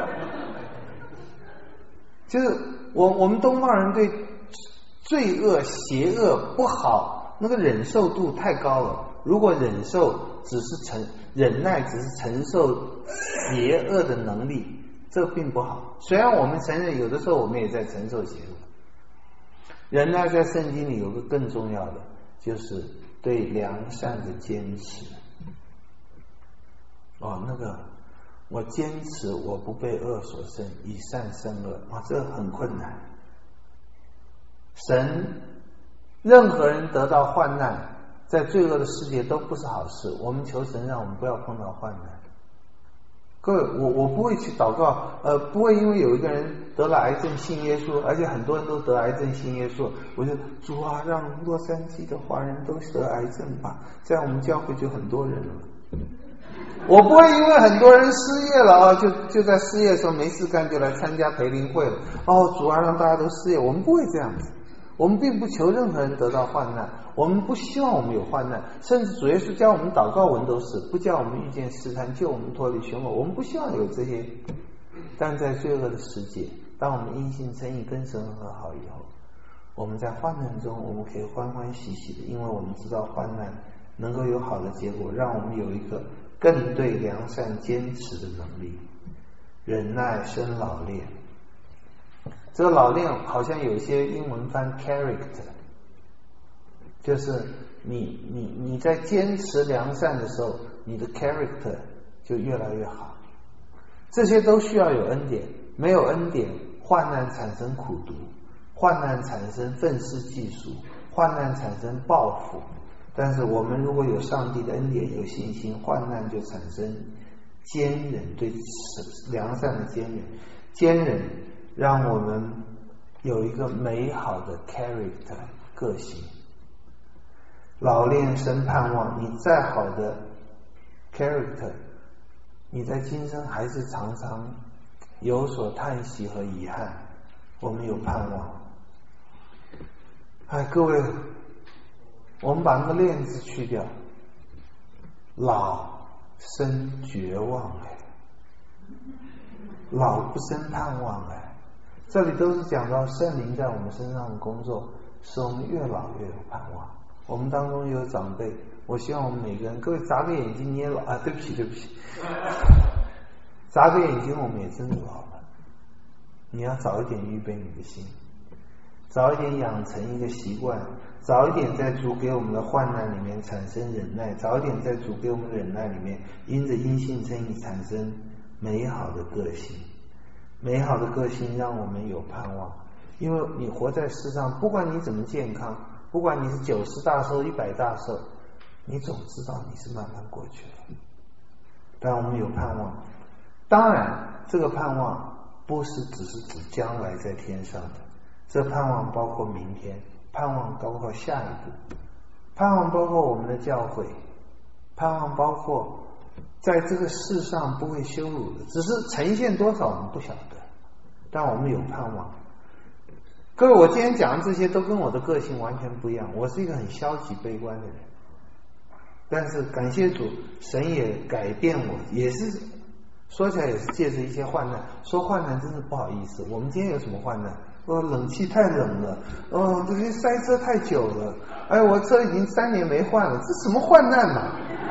就是我们东方人对罪恶邪恶不好那个忍受度太高了。如果忍耐只是承受邪恶的能力，这并不好。虽然我们承认有的时候我们也在承受邪恶，忍耐在圣经里有个更重要的，就是对良善的坚持。我坚持我不被恶所胜，以善胜恶，这很困难。任何人得到患难，在罪恶的世界都不是好事，我们求神让我们不要碰到患难。各位，我不会去祷告，不会因为有一个人得了癌症信耶稣，而且很多人都得癌症信耶稣，我就主啊，让洛杉矶的华人都得癌症吧，这样我们教会就很多人了。我不会因为很多人失业了就在失业的时候没事干就来参加培灵会了，主啊，让大家都失业，我们不会这样子。我们并不求任何人得到患难，我们不希望我们有患难，甚至主耶稣教我们祷告文都是不叫我们遇见试探，救我们脱离凶恶，我们不希望有这些。但在罪恶的世界，当我们因信称义跟神和好以后，我们在患难中我们可以欢欢喜喜的，因为我们知道患难能够有好的结果，让我们有一个更对良善坚持的能力。忍耐生老练，这个老练好像有些英文翻 character， 就是你在坚持良善的时候，你的 character 就越来越好。这些都需要有恩典，没有恩典，患难产生苦毒，患难产生愤世嫉俗，患难产生报复。但是我们如果有上帝的恩典，有信心，患难就产生坚忍，对良善的坚忍让我们有一个美好的 character 个性。老练生盼望，你再好的 character， 你在今生还是常常有所叹息和遗憾，我们有盼望。各位，我们把那个练字去掉，老生绝望老不生盼望这里都是讲到圣灵在我们身上的工作，使我们越老越有盼望。我们当中有长辈，我希望我们每个人，各位眨个眼睛你也老对不起眨个眼睛我们也真的老了。你要早一点预备你的心，早一点养成一个习惯，早一点在主给我们的患难里面产生忍耐，早一点在主给我们的忍耐里面因着因信称义产生美好的个性。美好的个性让我们有盼望，因为你活在世上，不管你怎么健康，不管你是90大寿100大寿，你总知道你是慢慢过去的。但我们有盼望，当然这个盼望不是只是指将来在天上的，这盼望包括明天，盼望包括下一步，盼望包括我们的教会，盼望包括在这个世上不会羞辱的，只是呈现多少我们不晓得，但我们有盼望。 各位，我今天讲的这些都跟我的个性完全不一样，我是一个很消极悲观的人。但是感谢主，神也改变我，也是说起来也是借着一些患难。说患难真是不好意思，我们今天有什么患难？冷气太冷了，这些塞车太久了，哎，我车已经3年没换了，这什么患难嘛？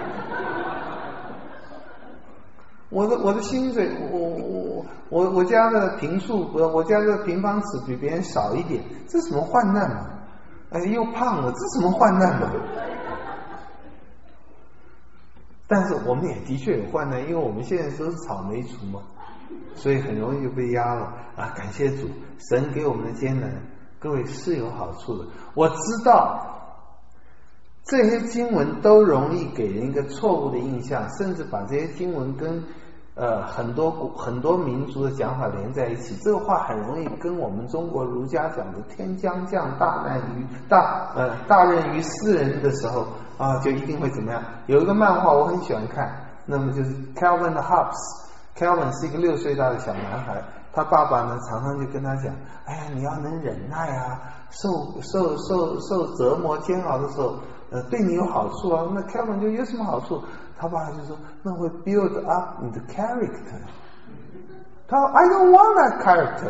我的薪水，我家的坪数，我家的平方尺比别人少一点，这什么患难嘛？哎，又胖了，这什么患难嘛？但是我们也的确有患难，因为我们现在都是草莓族嘛，所以很容易就被压了啊！感谢主，神给我们的艰难，各位是有好处的。我知道这些经文都容易给人一个错误的印象，甚至把这些经文跟很多民族的讲法连在一起。这个话很容易跟我们中国儒家讲的天将降大任于斯人的时候啊，就一定会怎么样。有一个漫画我很喜欢看，那么就是 Calvin 的 Hobbes。Calvin 是一个6岁大的小男孩，他爸爸呢常常就跟他讲，哎呀，你要能忍耐啊，受折磨煎熬的时候对你有好处啊。那 Calvin 就有什么好处？他爸爸就说，那会 build up 你的 character。 他说 I don't want that character。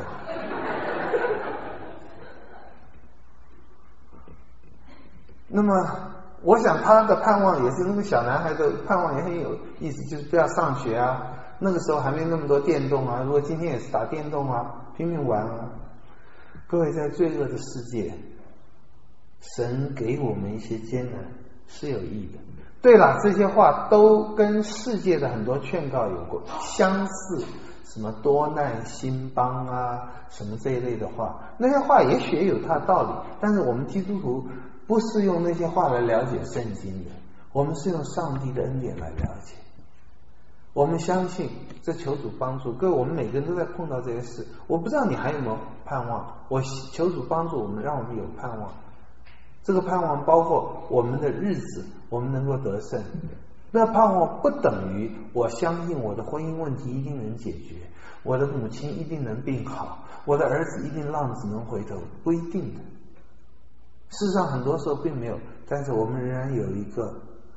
那么我想他的盼望也是，那个小男孩的盼望也很有意思，就是不要上学啊，那个时候还没那么多电动啊，如果今天也是打电动啊，拼命玩啊。各位，在罪恶的世界，神给我们一些艰难是有益的。对了，这些话都跟世界的很多劝告有过相似，什么多难兴邦啊，什么这一类的话，那些话也许有它的道理，但是我们基督徒不是用那些话来了解圣经的，我们是用上帝的恩典来了解。我们相信，这求主帮助各位，我们每个人都在碰到这些事。我不知道你还有没有盼望，我求主帮助我们，让我们有盼望。这个盼望包括我们的日子，我们能够得胜。那盼望不等于我相信我的婚姻问题一定能解决，我的母亲一定能病好，我的儿子一定浪子能回头，不一定的。事实上很多时候并没有，但是我们仍然有一个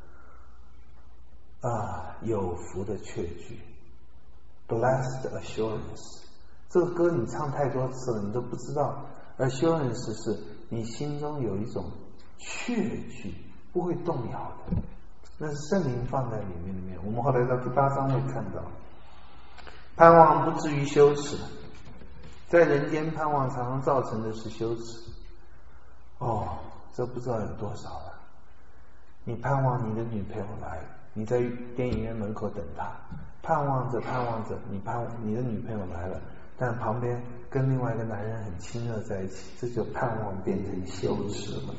有福的确据 Blessed Assurance。 这个歌你唱太多次了，你都不知道 Assurance 是你心中有一种确据，不会动摇的，那是圣灵放在里面。我们后来到第8章会看到，盼望不至于羞耻，在人间盼望常常造成的是羞耻。这不知道有多少了。你盼望你的女朋友来，你在电影院门口等她，盼望着，你的女朋友来了，但旁边跟另外一个男人很亲热在一起，这就盼望变成羞耻了。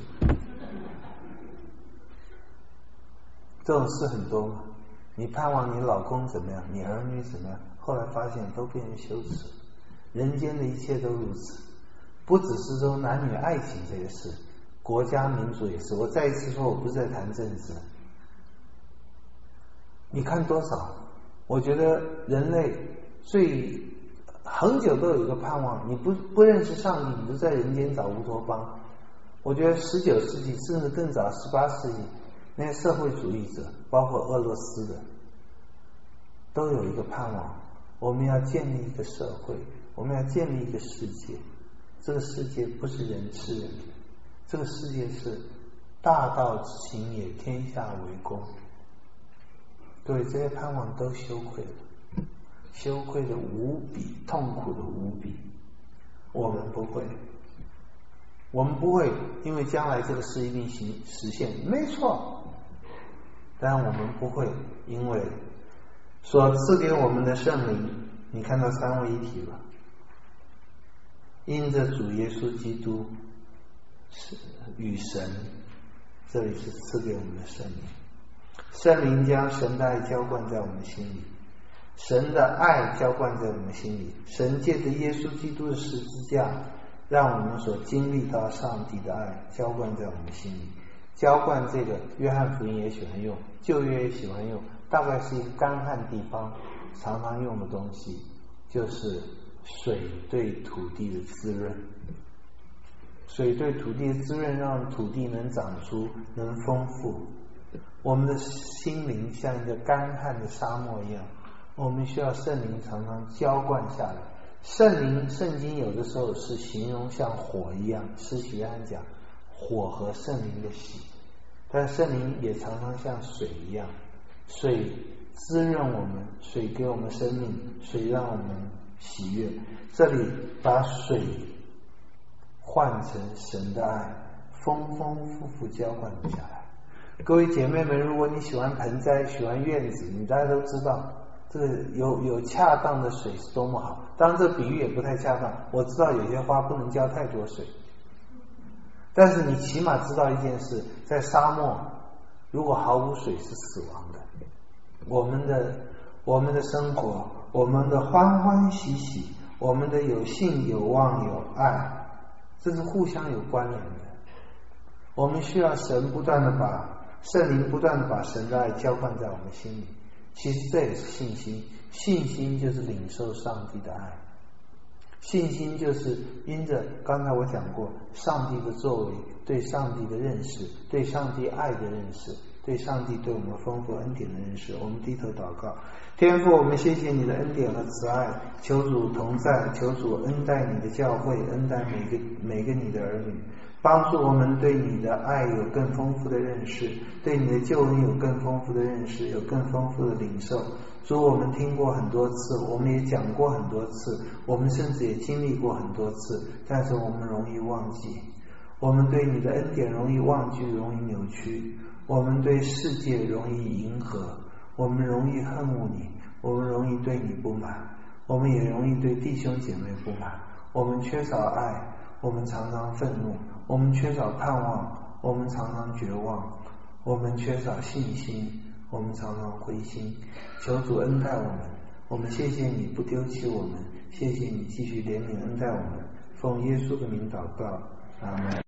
这种事很多吗？你盼望你老公怎么样，你儿女怎么样，后来发现都变成羞耻。人间的一切都如此，不只是说男女爱情这些事，国家民族也是。我再一次说，我不是在谈政治。你看多少，我觉得人类很久都有一个盼望，你不认识上帝，你就在人间找乌托邦。我觉得19世纪甚至更早18世纪那些社会主义者，包括俄罗斯的，都有一个盼望，我们要建立一个社会，我们要建立一个世界。这个世界不是人吃人的，这个世界是大道之行也，天下为公。各位，这些盼望都羞愧了，羞愧的无比，痛苦的无比。我们不会，因为将来这个事一定实现，没错。但我们不会因为所赐给我们的圣灵，你看到三位一体了，因着主耶稣基督是与神，这里是赐给我们的圣灵。圣灵将神的爱浇灌在我们心里，神的爱浇灌在我们心里，神借着耶稣基督的十字架，让我们所经历到上帝的爱浇灌在我们心里。浇灌这个约翰福音也喜欢用，旧约也喜欢用，大概是一个干旱地方常常用的东西，就是水对土地的滋润。 水对土地的滋润让土地能长出，能丰富。我们的心灵像一个干旱的沙漠一样，我们需要圣灵常常浇灌下来。圣经有的时候是形容像火一样，施洗约翰讲火和圣灵的洗，但圣灵也常常像水一样，水滋润我们，水给我们生命，水让我们喜悦。这里把水换成神的爱，丰丰富富浇灌下来。各位姐妹们，如果你喜欢盆栽，喜欢院子，你大家都知道这个有恰当的水是多么好。当然这比喻也不太恰当，我知道有些花不能浇太多水，但是你起码知道一件事，在沙漠如果毫无水是死亡的。我们的生活，我们的欢欢喜喜，我们的有信有望有爱，这是互相有关联的。我们需要圣灵不断的把神的爱浇灌在我们心里。其实这也是信心，信心就是领受上帝的爱，信心就是因着刚才我讲过上帝的作为，对上帝的认识，对上帝爱的认识，对上帝对我们丰富恩典的认识。我们低头祷告。天父，我们谢谢你的恩典和慈爱，求主同在，求主恩待你的教会，恩待每个你的儿女，帮助我们对你的爱有更丰富的认识，对你的救恩有更丰富的认识，有更丰富的领受。主，我们听过很多次，我们也讲过很多次，我们甚至也经历过很多次，但是我们容易忘记，我们对你的恩典容易忘记，容易扭曲，我们对世界容易迎合，我们容易恨恶你，我们容易对你不满，我们也容易对弟兄姐妹不满。我们缺少爱，我们常常愤怒，我们缺少盼望，我们常常绝望，我们缺少信心，我们常常灰心。求主恩待我们，我们谢谢你不丢弃我们，谢谢你继续怜悯恩待我们。奉耶稣的名祷告，阿们。